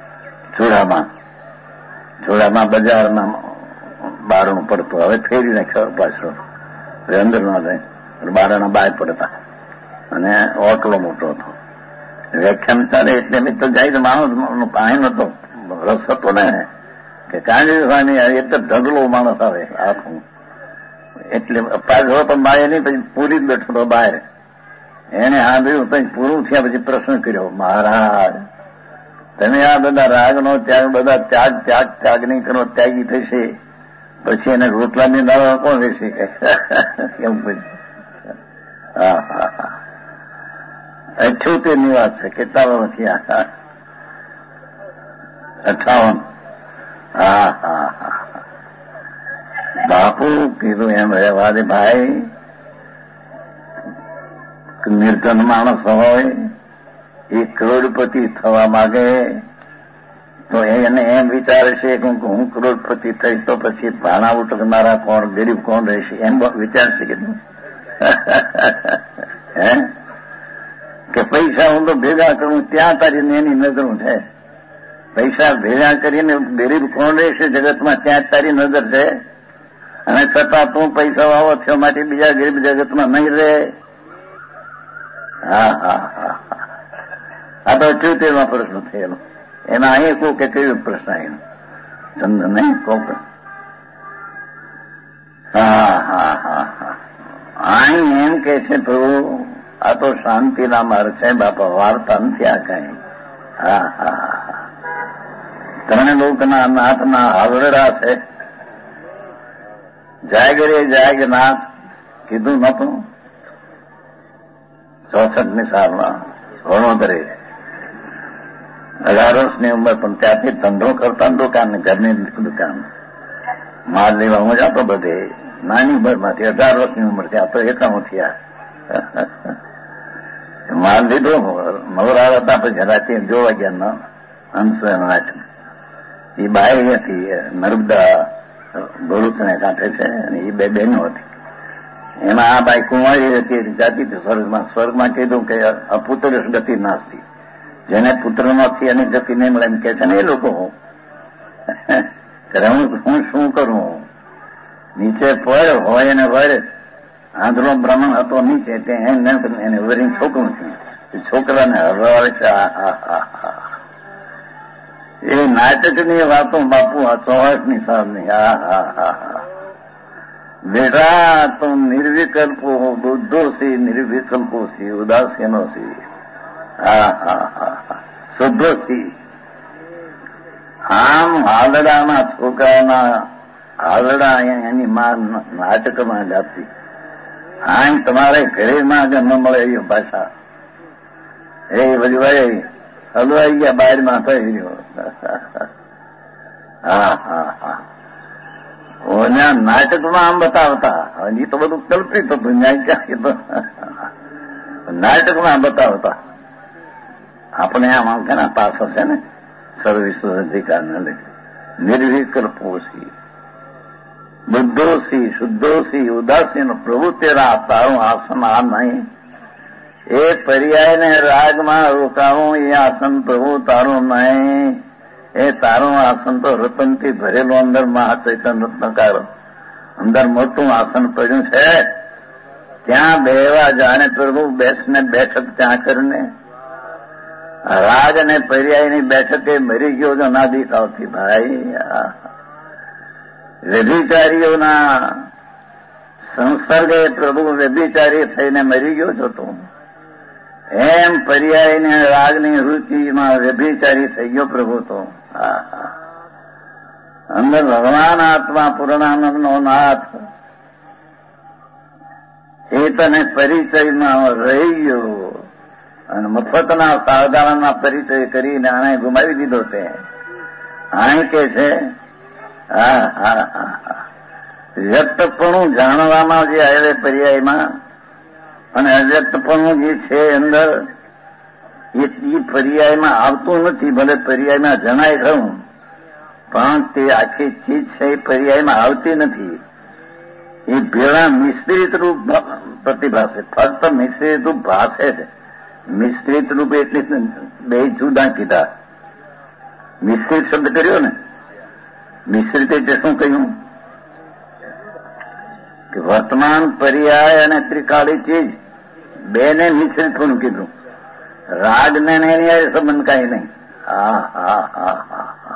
ચૂડામાં બજારમાં બારણું પડતું. હવે ફેરી નાખ્યો પાછળ, અંદર ન જાય, બારણા બહાર પડતા, અને ઓટલો મોટો હતો. વ્યાખ્યાન ચાલે એટલે મિત્ર જાય તો માણસ પાણી નતો રસ હતો ને કે કાંજી એટલે ઢગલો માણસ આવે આખું. એટલે પાછો તો બાય નહીં, પછી પૂરી જ બેઠો હતો બહાર. એને સાંભળ્યું, પછી પૂરું થયા પછી પ્રશ્ન કર્યો, મહારાજ તમે આ બધા રાગનો ત્યાગ, બધા ત્યાગ નહીં કરો, ત્યાગી થશે પછી એને રોટલાની દાવા કોણ રહેશે કે કેમ પછી? હા હા હા 78ની વાત છે. કેટલા વર્ષ થયા? 58. હા હા હા. બાપુ કીધું એમ રહેવા દે ભાઈ, નિર્ધન માણસ હોય એ કરોડપતિ થવા માંગે તો એને એમ વિચારે છે કે હું કરોડપતિ થઈશ તો પછી ભાણા ઉટકનારા કોણ, ગરીબ કોણ રહેશે, એમ વિચારશે કે હે કે પૈસા હું તો ભેગા કરું ત્યાં તારી એની નજરું છે. પૈસા ભેગા કરીને ગરીબ કોણ રહેશે જગતમાં ત્યાં તારી નજર છે, અને છતાં તું પૈસા વાવો થયો માટે બીજા ગરીબ જગતમાં નહીં રહે. હા હા હા આ તો 78માં પ્રશ્ન થયેલો. એના અહીં કહું કે કેવો પ્રશ્ન આવ્યો ચંદ્ર નહીં કહું. હા હા હા હા અહીં એમ કે છે પ્રભુ આ તો શાંતિના માર્ગ છે બાપા, વાર્તા નથી આ કઈ. હા હા હા ત્રણે લોકના નાથના હાવરડા છે. જાગરે જાગનાથ કીધું નતું 64ની સાલમાં વડોદરે 18 વર્ષની ઉંમર, પણ ત્યાંથી ધંધો કરતા દુકાન, ઘરની દુકાન માલ લેવા હું જતો બધે. નાની ઉંમરમાંથી 18 વર્ષની ઉંમર ત્યાં તો એકાણું થયા. માલ લીધો, નવરા હતા, પછી રાતે જોવા ગયા અંશ એ બાઈ હતી નર્મદા ભરૂચને કાંઠે છે, અને એ બે બહેનો હતી. એમાં આ બાઈ કુંવારી હતી, જાતી હતી સ્વર્ગમાં. સ્વર્ગમાં કીધું કે અપુત્ર ગતિ નાસ્તી, જેને પુત્ર નથી એની ગતિ નહીં મળે એમ કે છે ને એ લોકો. હું શું કરું? નીચે પડ્યો હોય એને વળે, આંધળો બ્રાહ્મણ હતો નીચે, એને વરીને છોકરું છે, છોકરાને હરવાવે છે. એ નાટકની વાતો બાપુ આ 64ની સાલની. હા હા હા હા બેટા તું નિર્વિકલ્પો બુદ્ધોસી, નિર્વિકલ્પોસી, ઉદાસીનોસી. હા હા હા શુદ્ધોસી. આમ હાલડાના છોકરાના હાલડા એની માં નાટકમાં ગાતી. આમ તમારે ઘરેમાં ન મળે એવી ભાષા. એ વજવાઈ હલવાઈ ગયા બહારમાં થઈ ગયો. હા હા હા ઓના નાટકમાં આમ બતાવતા. એ તો બધું કલ્પિત હતું, ન્યાય ક્યાં નાટકમાં બતાવતા. આપણે આમ ઘણા પાસો છે ને સર્વિસ અધિકાર ન લે. નિર્વિકલ્પોસી, બુદ્ધોસી, શુદ્ધોસી, ઉદાસીન પ્રભુ તેરા તારું આસન આ નહીં. એ પર્યાયને રાગમાં રોકાવું એ આસન પ્રભુ તારું નહીં. એ તારું આસન તો રતનથી ભરેલું અંદર મહાચૈતન્ય રત્નકાર અંદર મોટું આસન પડ્યું છે. ત્યાં બેવા જાણે પ્રભુ બેસને બેઠક ત્યાં કરીને. રાગ અને પર્યાયની બેઠકે મરી ગયો જો ના દેખાવતી ભાઈ. વ્યભિચારીઓના સંસર્ગે પ્રભુ વ્યભિચારી થઈને મરી ગયો છો તું. એમ પર્યાયને રાગની રુચિમાં વ્યભિચારી થઈ ગયો પ્રભુ તો. અંદર ભગવાન આત્મા પૂર્ણાનંદનો નાથ એ તને પરિચયમાં રહી ગયો, અને મફતના સાધારણના પરિચય કરીને આને ગુમાવી દીધો. તે અહીં કે છે હા હા હા વ્યક્તપણું જાણવામાં જે આવે પર્યાયમાં, અને અવ્યક્તપણું જે છે અંદર એ પર્યાયમાં આવતું નથી. ભલે પર્યાયમાં જણાય ખરું, પણ તે આખી ચીજ છે એ પર્યાયમાં આવતી નથી. એ ભેળા મિશ્રિત રૂપ પ્રતિભાસે, ફક્ત મિશ્રિત રૂપ ભાષે છે. મિશ્રિત રૂપ એટલે બે જુદા કીધા. મિશ્રિત શબ્દ કર્યો ને, મિશ્રિત એટલે શું કહ્યું કે વર્તમાન પર્યાય અને ત્રિકાળી ચીજ બેને મિશ્રિત પણ કીધું. રાગને એની સંબંધ કાંઈ નહીં. હા હા હા હા હા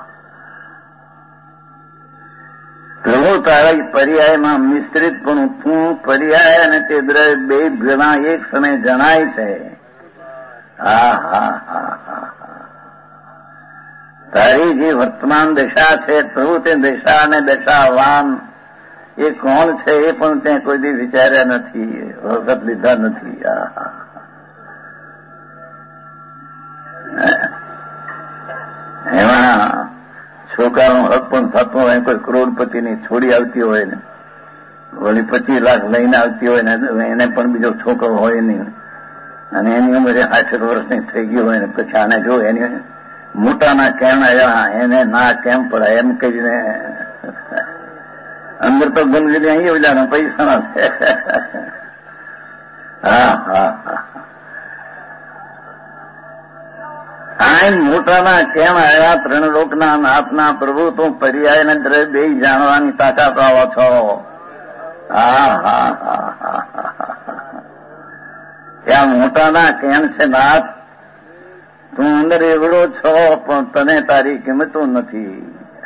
પ્રભુ તારા પર્યાયમાં મિશ્રિત પણ તું પર્યાય અને તે દ્રવ્ય બે ભેળા એક સમય જણાય છે. હા હા હા હા તારી જે વર્તમાન દશા છે પ્રભુ તે દશા અને દશાવાન એ કોણ છે એ પણ ત્યાં કોઈ દી વિચાર્યા નથી, વખત લીધા નથી. એમાં છોકરાનો હક પણ થતો હોય, કોઈ કરોડપતિની છોડી આવતી હોય ને, વળી 25 લાખ લઈને આવતી હોય ને, એને પણ બીજો છોકરો હોય નહીં, અને એની ઉંમરે 60 વર્ષની થઈ ગઈ હોય ને, પછી આને જો એની મોટાના કેમ આવ્યા, એને ના કેમ પડાય એમ કહીને અંદર તો ગંદગી અહીં ઓલાના પૈસાના છે. આ મોટાના કેમ આવ્યા, 3 લોકના નાથના પ્રભુ તું પર્યાય ને દ્રવ્ય બે જાણવાની તાકાત આવો છો. ત્યાં મોટાના કેમ છે નાથ, તું અંદર એવડો છો પણ તને તારી કિંમતું નથી.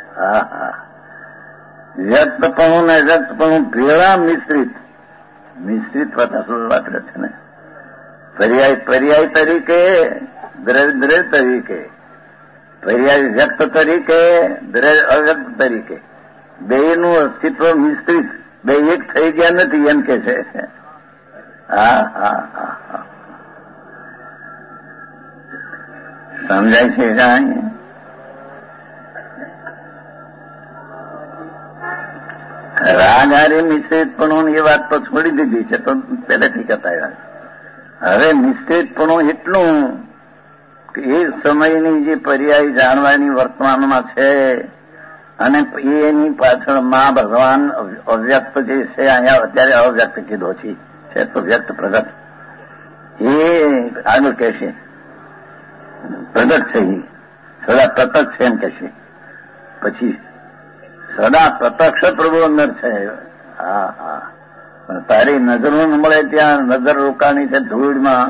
વ્યક્તપણું ને વ્યક્તપણું ભેળા મિશ્રિત વાત છે ને. પર્યાય તરીકે, દ્રવ્ય તરીકે, પર્યાય વ્યક્ત તરીકે, દ્રવ્ય અવ્યક્ત તરીકે, બેયનું અસ્તિત્વ મિશ્રિત, બે એક થઈ ગયા નથી એમ કે છે. સમજાય છે કાંઈ? રાગહારી મિશ્રિતપણું એ વાત તો છોડી દીધી છે, તો પહેલેથી કહેતા આવ્યા. હવે મિશ્રિતપણું એટલું કે એ સમયની જે પર્યાય જાણવાની વર્તમાનમાં છે, અને એની પાછળ માં ભગવાન અવ્યક્ત જે છે, અહીંયા અત્યારે અવ્યક્ત કીધો છે તો વ્યક્ત પ્રગટ, એ આગળ કહેશે પ્રગટ છે, સદા પ્રત્યક્ષ છે એમ કહેશે. પછી સદા પ્રત્યક્ષ પ્રભુ અંદર છે. પણ તારી નજરો ન મળે ત્યાં નજર રોકાણી છે ધૂળમાં.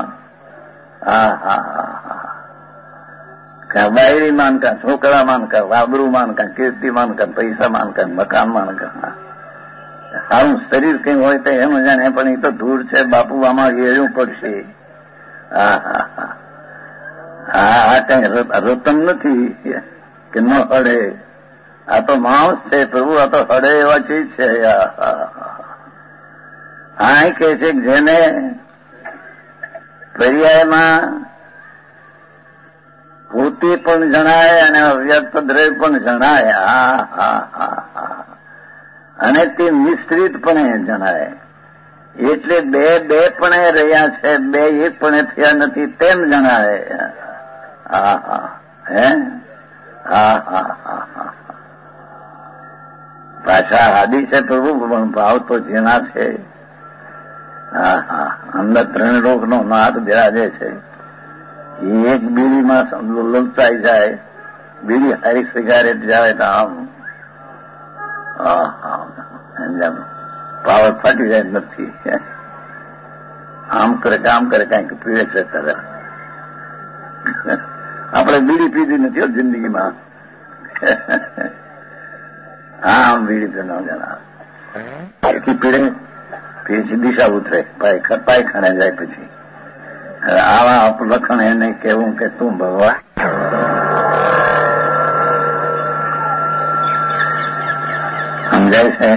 બાયરી માનકા, છોકરા માનકા, વાબરું માનકા, કીર્તિ માનકા, પૈસા માનકા, મકાન માનકા, સારું શરીર કઈ હોય તો એમ જાણે, પણ એ તો ધૂળ છે બાપુ, આમાં એળું પડશે. આ કઈ રતન નથી કે ન હડે, આ તો માણસ છે પ્રભુ, આ તો હડે એવા ચીજ છે. આ કહે છે જેને પર્યાયમાં ભૂતિ પણ જણાય અને અવ્યક્ત દ્રવ્ય પણ જણાય, અને તે મિશ્રિતપણે જણાય, એટલે બે પણ રહ્યા છે, બે એક પણ થયા નથી તેમ જણાય. પાછા હાદી છે પ્રભુ, પણ ભાવ તો જેના છે. અંદર 3 લોકનો નાથ બિરાજે છે. એક બીડીમાં લલચાઈ જાય, બીડી હારી સિગારેટ જાય તો આમ પાવર ફાટી જાય નથી. આમ કરે કામ કરે, કઈક પીવે છે તરફ. આપણે બીડી પીધી નથી જિંદગીમાં. આમ બીડી તો ન જણા પીડે, પછી દિશા ઉતરે, પાયખાને જાય. પછી આવા લખણ એને કેવું કે તું ભગવાન સમજાય છે.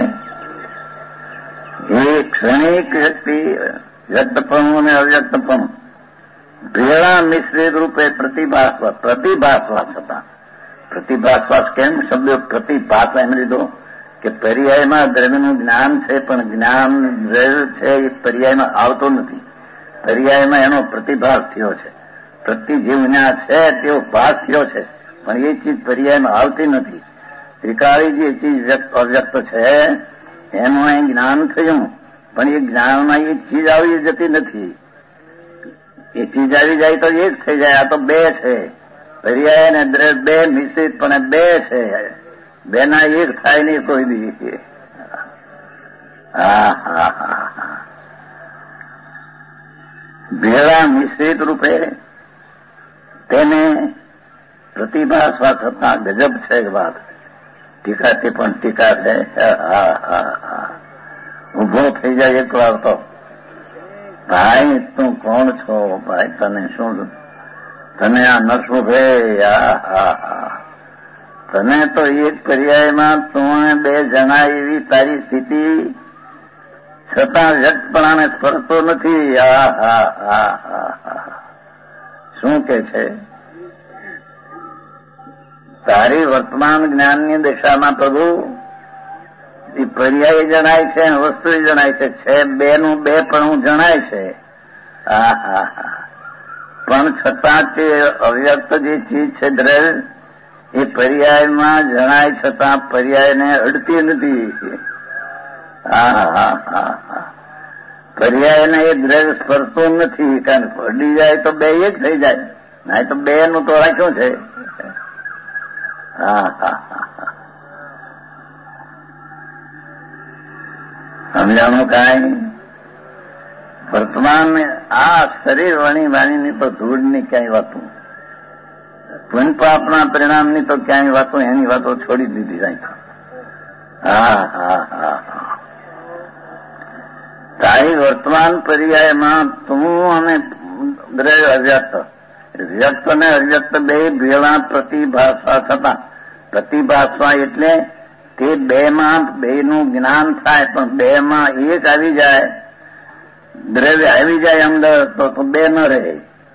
એ ક્ષણિક વ્યક્તિ વ્યક્તપણું અને અવ્યક્તપણું ભેળા મિશ્રિત રૂપે પ્રતિભાસવા છતાં, પ્રતિભાસવા કેમ શબ્દ પ્રતિભાષા એમ લીધો કે પર્યાયમાં દ્રવ્યનું જ્ઞાન છે, પણ જ્ઞાન દ્રવ્ય છે એ પર્યાયમાં આવતો નથી. પર્યાયમાં એનો પ્રતિભાસ થયો છે. પ્રતિજીવના છે તેવો ભાસ થયો છે, પણ એ ચીજ પર્યાયમાં આવતી નથી. ત્રિકાળી જે ચીજ અવ્યક્ત છે એનું અહીં જ્ઞાન થયું, પણ એ જ્ઞાનમાં એ ચીજ આવી જતી નથી. એ ચીજ આવી જાય તો એક થઈ જાય. આ તો બે છે, પર્યાય અને દ્રવ્ય બે મિશ્રિત પણ બે છે, બેના એક થાય નહીં કોઈ દી. ભેળા મિશ્રિત રૂપે તેને પ્રતિભાસવા છતાં ગજબ છે વાત. ટીકાથી પણ ટીકા છે. ઉભો થઈ જાય એક વાર તો, ભાઈ તું કોણ છો ભાઈ, તને શું, તને આ ન શોભે. તને તો એક પર્યાયમાં તું બે જણા એવી તારી સ્થિતિ છતાં વ્યક્તપણાને સ્પર્શતો નથી. શું કે છે? તારી વર્તમાન જ્ઞાનની દિશામાં પ્રભુ એ પર્યાય જણાય છે અને વસ્તુ જણાય છે બેનું બે પણ જણાય છે. પણ છતાં તે અવ્યક્ત જે ચીજ છે દ્રવ્ય એ પર્યાયમાં જણાય છતાં પર્યાયને અડતી નથી. પર્યાયને એ દ્રવ્ય સ્પર્શતો નથી, કારણ અડી જાય તો બે એક થઈ જાય, ના તો બે નું તો રાખ્યું છે. સમજાણું કાંઈ? વર્તમાન આ શરીર વણી વાણીની તો ધૂળની ક્યાંય વાતો, પુણ્ય પાપના પરિણામની તો ક્યાંય વાતો, એની વાતો છોડી દીધી જાય. તારી વર્તમાન પર્યાયમાં તું અને દ્રવ્ય અવ્યક્ત, વ્યક્ત અને અવ્યક્ત બે ભેળા પ્રતિભાસવા થતા, પ્રતિભાસવા એટલે તે બેમાં બેનું જ્ઞાન થાય, પણ બેમાં એક આવી જાય, દ્રવ્ય આવી જાય અંદર તો બે ન રહે.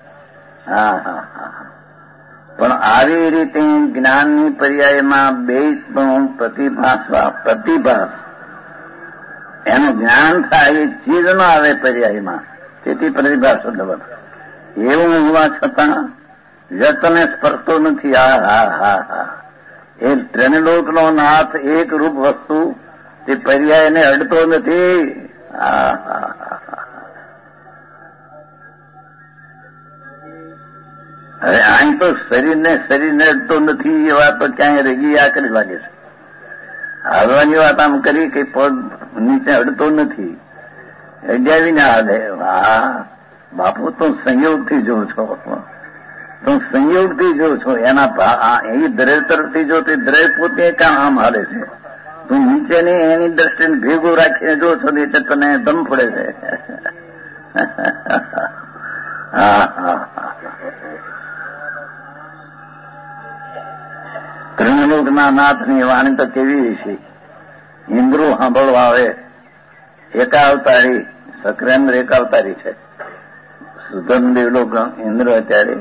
પણ આવી રીતે જ્ઞાનની પર્યાયમાં બે પણ પ્રતિભાસ એનું જ્ઞાન થાય એ ચીજ ન આવે પર્યાયમાં, તેથી પ્રતિભાસ શબ્દ બધો એવું હોવા છતાં વ્યક્તને સ્પર્શતો નથી. એ ત્રણલોકનો નાથ એક રૂપ વસ્તુ તે પર્યાયને અડતો નથી. હવે અહીં તો શરીરને અડતો નથી એ વાત તો ક્યાંય રગી આકરી લાગે છે. હાલવાની વાત આમ કરી કે પગ નીચે અડતો નથી, અડ્યાવીને હાલે. બાપુ તું સંયોગથી જોઉં છો, તું સંયોગથી જોઉં છો. એના એ દ્રવ્ય તરફથી જો તે દ્રવ્ય પોતે કામ આમ હાલે છે, તું નીચેની એની દ્રષ્ટિને ભેગું રાખીને જો છો એટલે તને દમ પડે છે. ત્રિલોકના નાથની વાણી તો કેવી છે. ઇન્દ્રો સાંભળવા આવે, એકાવતારી સક્રેન્દ્ર એકાવતારી છે. સુધનદેવ લોક ઇન્દ્ર અત્યારે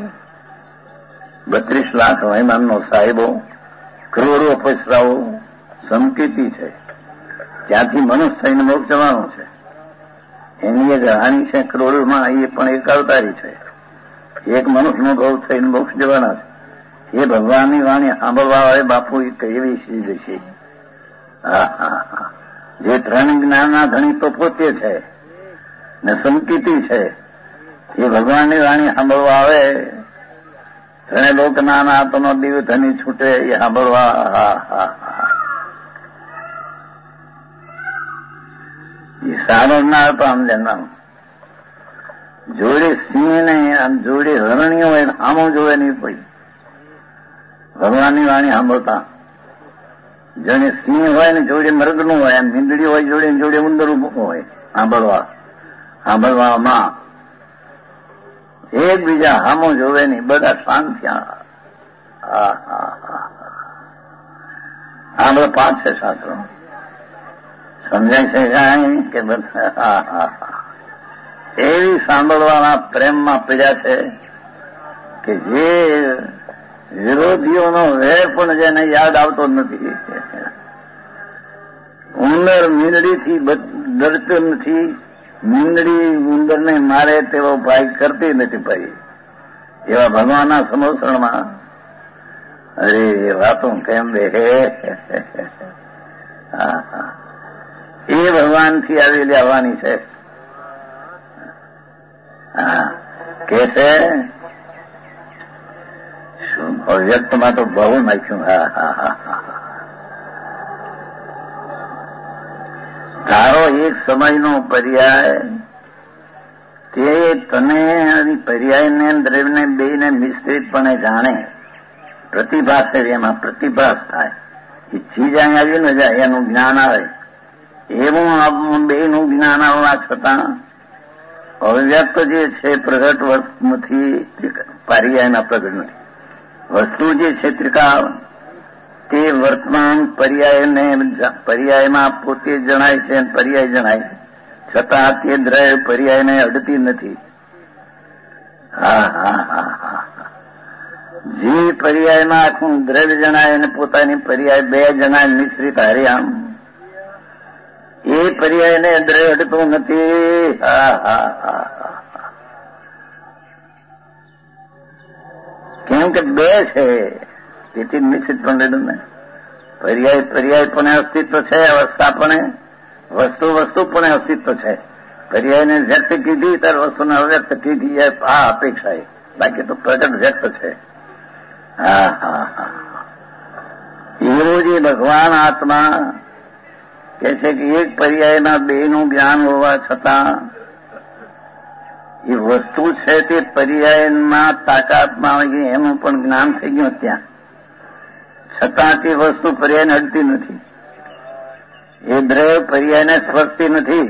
32 લાખ વૈમાનનો સાહેબો, કરોડો પૈસાઓ સંકેતી છે. ત્યાંથી મનુષ્ય થઈને મોક્ષ જવાનું છે. એની એક રાણી છે કરોડોમાં, એ પણ એક અવતારી છે. એક મનુષ્યનો ગૌ થઈને મોક્ષ જવાના છે. એ ભગવાનની વાણી સાંભળવા આવે બાપુ એ કેવી ચીજ છે. જે ત્રણ જ્ઞાનના ધણી તો પોતે છે ને સંકેતી છે, એ ભગવાનની વાણી સાંભળવા આવે. ત્રણે લોકના નાથનો દિવ ધની છૂટે એ સાંભળવા. એ સારો ના હતો આમ જણાવ. જોડે સિંહ ને જોડે હરણીઓ હોય આમો જોવે નહીં કોઈ ભગવાનની વાણી સાંભળતા. જેને સિંહ હોય ને જોડે મૃગનું હોય, એમ મીંદડી હોય જોડે જોડે ઉંદરું હોય સાંભળવામાં એકબીજા હામો જોવે નહીં, બધા શાંત થયા. આ બધા 5 છે શાસ્ત્રો. સમજાય છે કાંઈ કે બધા એવી સાંભળવાના પ્રેમમાં પીડ્યા છે કે જે વિરોધીઓનો વેર પણ જેને યાદ આવતો નથી. ઉંદર મીંદડીથી ડરતો નથી, મીંદડી ઉંદરને મારે તેવો ભાઈ કરતી નથી. ભાઈ એવા ભગવાનના સમોસણમાં અરે એ વાતો કેમ બે એ ભગવાનથી આવેલી આવવાની છે. કે છે શું વ્યક્તમાં તો બહુ નાખ્યું. તારો એક સમયનો પર્યાય તે તને પર્યાયને દ્રવ્યને બેને મિશ્રિતપણે જાણે, પ્રતિભાસ એમાં પ્રતિભાસ થાય. એ ચીજ અહીં આવી ન જાય, એનું જ્ઞાન આવે. એવું બેનું જ્ઞાન આવવા છતાં અવ્યક્ત જે છે પ્રગટ વસ્તુ નથી, પર્યાયના પ્રગટ નથી. વસ્તુ જે છે ત્રિકાળ તે વર્તમાન પર્યાયમાં પોતે જણાય છે અને પર્યાય જણાય છે, છતાં તે દ્રવ્ય પર્યાયને અડતી નથી. જે પર્યાયમાં આખું દ્રવ્ય જણાય અને પોતાની પર્યાય બે જણાય મિશ્રિત હરિયામ, એ પર્યાયને દ્રવ્ય અડતું નથી. કેમ કે બે છે તેથી નિશ્ચિત પણ રેડું ને. પર્યાય પણ અસ્તિત્વ છે, અવસ્થા પણ, વસ્તુ પણ અસ્તિત્વ છે. પર્યાયને વ્યક્ત કીધી ત્યારે વસ્તુને અવ્યક્ત કીધી, આ અપેક્ષા એ, બાકી તો પ્રગટ વ્યક્ત છે. એવું જે ભગવાન આત્મા કે છે કે એક પર્યાયના બેનું જ્ઞાન હોવા છતાં એ વસ્તુ છે તે પર્યાયમાં તાકાતમાં એનું પણ જ્ઞાન થઈ ગયું ત્યાં, છતાં તે વસ્તુ પર્યાયને અડતી નથી. એ દ્રવ્ય પર્યાયને સ્પર્શતી નથી.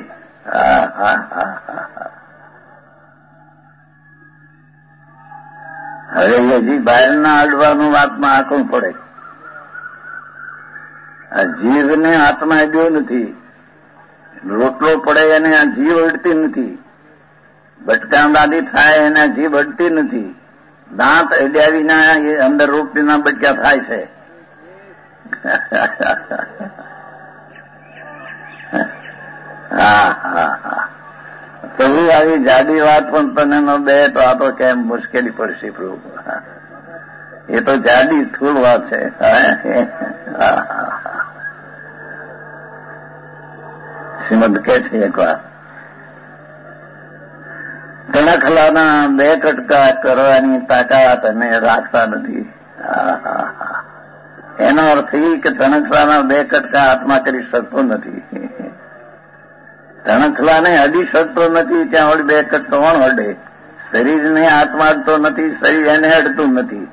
હવે હજી બહારના અડવાનું વાતમાં આંકવું પડે. આ જીવને આત્મા અડ્યો નથી. રોટલો પડે એને આ જીવ અડતી નથી. બટકાંદાદી થાય એને જીભ અડતી નથી. દાંત અડ્યા વિના એ અંદર રોટલીના બટકા થાય છે. પ્રભુ આવી જાડી વાત પણ તને ન દે તો આ તો કેમ મુશ્કેલી પડશે પ્રભુ. એ તો જાડી સ્થૂળ વાત છે. શ્રીમદ કે છે એક વાર તણખલાના બે કટકા કરવાની તાકાત અને રાખતા નથી. એનો અર્થ એ કે તણખલાના બે કટકા આત્મા કરી શકતો નથી. તણખલાને અડી શકતો નથી ત્યાં વળી બે કટકો કોણ અડે? શરીરને આત્મા અડતો નથી, શરીર એને અડતું નથી.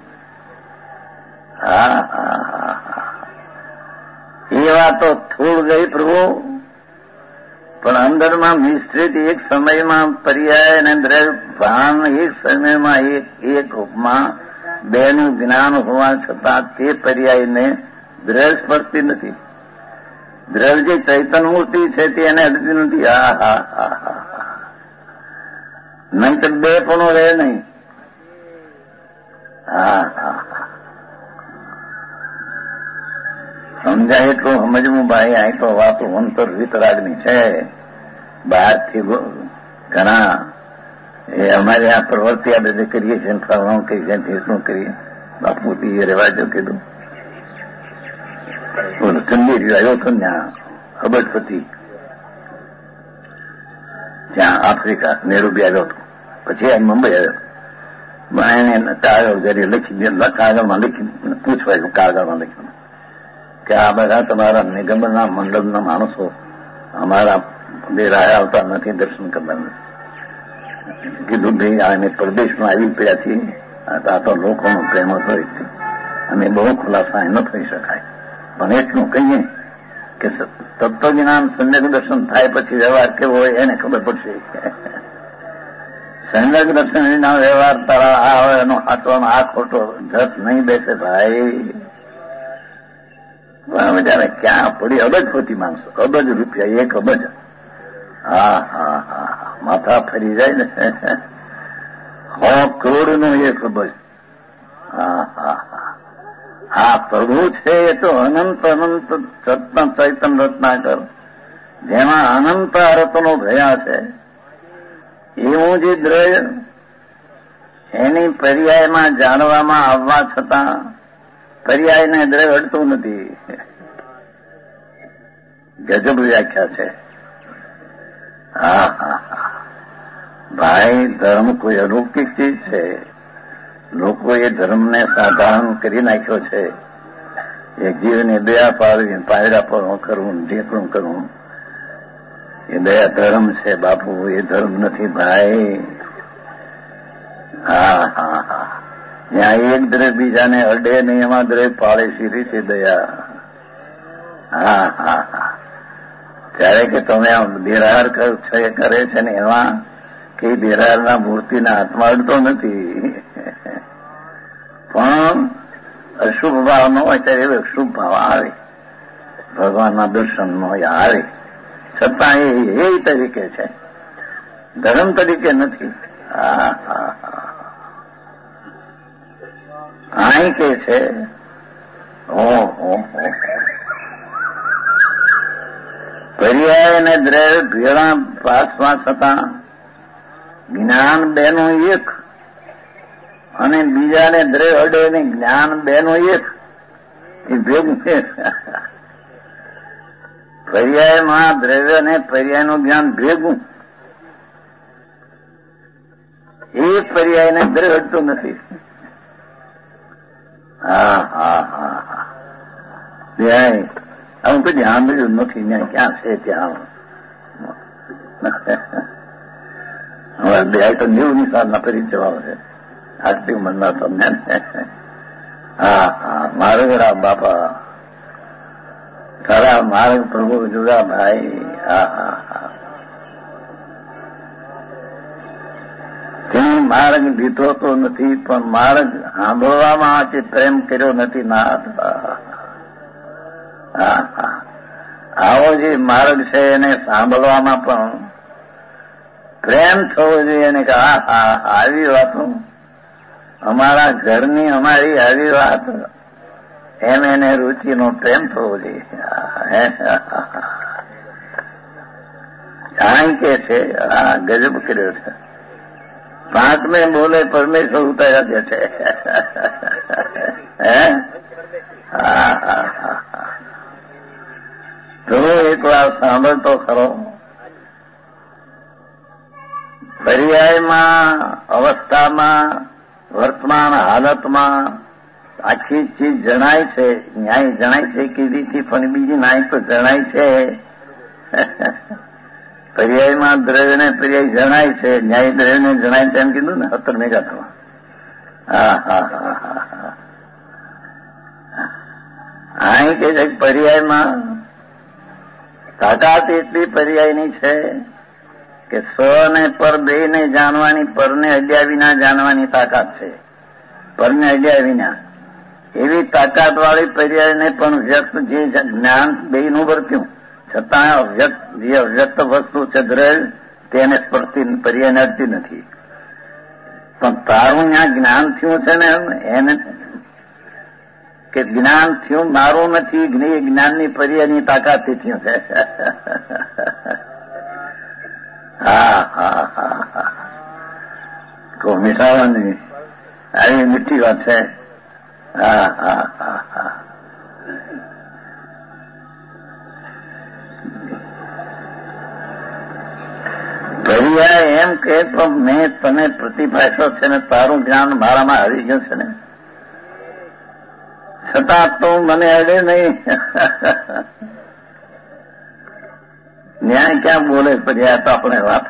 એ વાતો થોડ ગઈ પ્રભુ, પણ અંદરમાં મિશ્રિત એક સમયમાં પર્યાય અને દ્રવ્ય ભાન એક સમયમાં એક ઉપમાં બેનું જ્ઞાન હોવા છતાં તે પર્યાયને દ્રવ્ય સ્પર્શતી નથી. દ્રવ્ય જે ચૈતન મૂર્તિ છે તે એને અડતી નથી. નહીં તો બે પણ રહે નહીં. સમજાય એટલું સમજવું ભાઈ. અહીં તો વાતો અંતર વિતરાગની છે. બહારથી ઘણા એ અમારે આ પ્રવૃત્તિ આ બધે કરીએ છીએ, ફરવાનું કઈ છે શું કરીએ. બાપુથી રહેવા જો કીધું. ચંદીરી આવ્યો હતો ત્યાં અબજપતિ, ત્યાં આફ્રિકા નેરુબી આવ્યો હતો. પછી આ મુંબઈ આવ્યો. એને કાગળ જરી લખી કાગળમાં લખી પૂછવાયું, કાગળમાં લખ્યું કે આ બધા તમારા નિગમના મંડળના માણસો અમારા ડેરાએ આવતા નથી, દર્શન કરતા નથી. કીધું ભાઈ અમે પ્રદેશમાં આવી પડ્યા છીએ, આ તો લોકોનો પ્રેમ હતો, અમે બહુ ખુલાસા ન થઈ શકાય. પણ એટલું કહીએ કે તત્વજ્ઞાન સમ્યક દર્શન થાય પછી વ્યવહાર કેવો હોય એને ખબર પડશે. સમ્યક દર્શન વિના વ્યવહાર તારા આ હોય એનો સાચવાનો આ ખોટો જત નહીં બેસે ભાઈ. જયારે ક્યાં પડી અબજપતિ માણસો, અબજ રૂપિયા, એક અબજ. માથા ફરી જાય ને. 100 કરોડનો એક અબજ. પ્રભુ છે એ તો અનંત ચૈતન રત્નાકર, જેમાં અનંત રત્નો ભયા છે. એવું જે દ્રવ્ય એની પર્યાયમાં જાણવામાં આવવા છતાં પર્યાયને દ્રવ્ય અડતું નથી. ગજબ વ્યાખ્યા છે. ભાઈ ધર્મ કોઈ અલૌકિક ચીજ છે. લોકોએ ધર્મને સાધારણ કરી નાખ્યો છે. એક જીવને દયા પાડવી, પાયરા પર કરવું, ઢેકણું કરવું, એ દયા ધર્મ છે બાપુ, એ ધર્મ નથી ભાઈ. ત્યાં એક દ્રવ્ય બીજાને અડે નહીં, એમાં દ્રવ્ય પાળે સી રીતે દયા. ત્યારે કે તમે આમ દેરાર કરે છે ને એમાં કે દેરારના મૂર્તિના હાથમાં અડતો નથી, પણ અશુભ ભાવ ન હોય ત્યારે એવો શુભ ભાવ આવે, ભગવાનના દર્શનમાં આવે, છતાં એ તરીકે છે, ધર્મ તરીકે નથી. અહીં કે છે પર્યાય અને દ્રવ્ય ભેળા પાસમાં છતાં જ્ઞાન બેનું એક, અને બીજાને દ્રવ્ય અડે ને જ્ઞાન બેનું એક, એ ભેગું છે. પર્યાયમાં દ્રવ્ય ને પર્યાયનું જ્ઞાન ભેગું, એ પર્યાયને દ્રવ્ય અડતું નથી. હું કદી સાંભળ્યું નથી, ત્યાં ક્યાં છે ત્યાં. હવે બે તો 90 નિશાળના પરિચય છે આરતી ઉંમરના તમને. મારા બાપા તારા માર્ગ પ્રભુ જુદા ભાઈ. તેનો માર્ગ લીધો તો નથી, પણ માર્ગ સાંભળવામાં જે પ્રેમ કર્યો નથી. આવો જે માર્ગ છે એને સાંભળવામાં પણ પ્રેમ થવો જોઈએ. એને કે આવી વાતો અમારા ઘરની, અમારી આવી વાત, એમ એને રુચિનો પ્રેમ થવો જોઈએ. જાણ કે છે ગજબ કર્યો છે. 5મે બોલે પરમેશ્વર ઉતાર્યા દે છે. તો એક વાર સાંભળતો ખરો. પર્યાયમાં, અવસ્થામાં, વર્તમાન હાલતમાં આખી ચીજ જણાય છે. ન્યાય જણાય છે કીધીથી, પણ બીજી ન્યાય તો જણાય છે. પર્યાયમાં દ્રવ્યને પર્યાય જણાય છે, ન્યાય દ્રવ્યને જણાય છે, એમ કીધું ને 17 મેગાથમાં. અહીં કે છે પર્યાયમાં તાકાત એટલી પર્યાયની છે કે સ્વ ને પર બેયને જાણવાની, પરને અડ્યા વિના જાણવાની તાકાત છે. પરને અડ્યા વિના એવી તાકાત વાળી પર્યાયને પણ વ્યક્ત જે જ્ઞાન બેયનું વર્ત્યું, છતાં જે અવ્યક્ત વસ્તુ છે દ્રવ્ય, તેને સ્પર્શતી પર્યાયને અડતી નથી. પણ તારું ત્યાં જ્ઞાન થયું છે ને, એને કે જ્ઞાન થયું મારું નથી, એ જ્ઞાનની પર્યાયની તાકાતથી થયું છે. તો મીઠાવાની આવી મીઠી વાત છે. પર્યાય એમ કે તો મેં તને પ્રતિભાષો છે ને, તારું જ્ઞાન મારામાં આવી ગયું છે ને, છતાં તો મને અડે નહીં. ન્યાય ક્યાં બોલે પર્યાય તો આપણે વાત.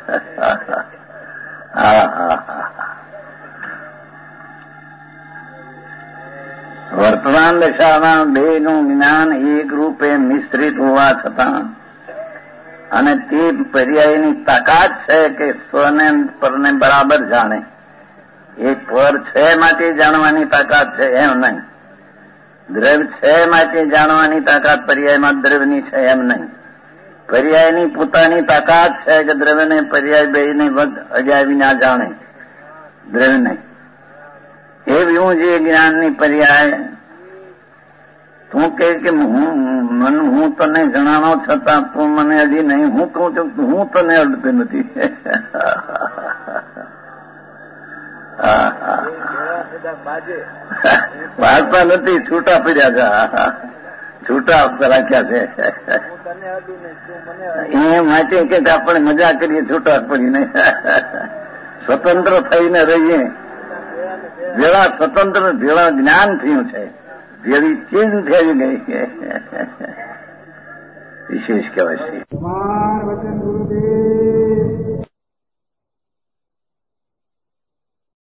વર્તમાન દશાના બેયનું જ્ઞાન એક રૂપે મિશ્રિત હોવા છતાં, અને તે પર્યાયની તાકાત છે કે સ્વને પરને બરાબર જાણે. એ પર છે માટે જાણવાની તાકાત છે એમ નહીં, દ્રવ્ય છે માટે જાણવાની તાકાત પર્યાયમાં દ્રવ્યની છે એમ નહીં. પર્યાયની પોતાની તાકાત છે કે દ્રવ્યને પર્યાય બેયને અજાય વિના જાણે, દ્રવ્ય નહીં. એવું જે જ્ઞાનની પર્યાય તું કહે કે હું તને જણાવો છતાં તું મને હજી નહીં, હું કહું છું હું તને અડતી નથી. વાર્તા નથી, છૂટા પડ્યા છે, છૂટા રાખ્યા છે. એ માટે કે આપણે મજા કરીએ છૂટા પડીને, સ્વતંત્ર થઈને રહીએ. જેવા સ્વતંત્ર જેવા જ્ઞાન થયું છે, જેવી ચીજ થઈ ગઈ છે, વિશેષ કહેવાય છે.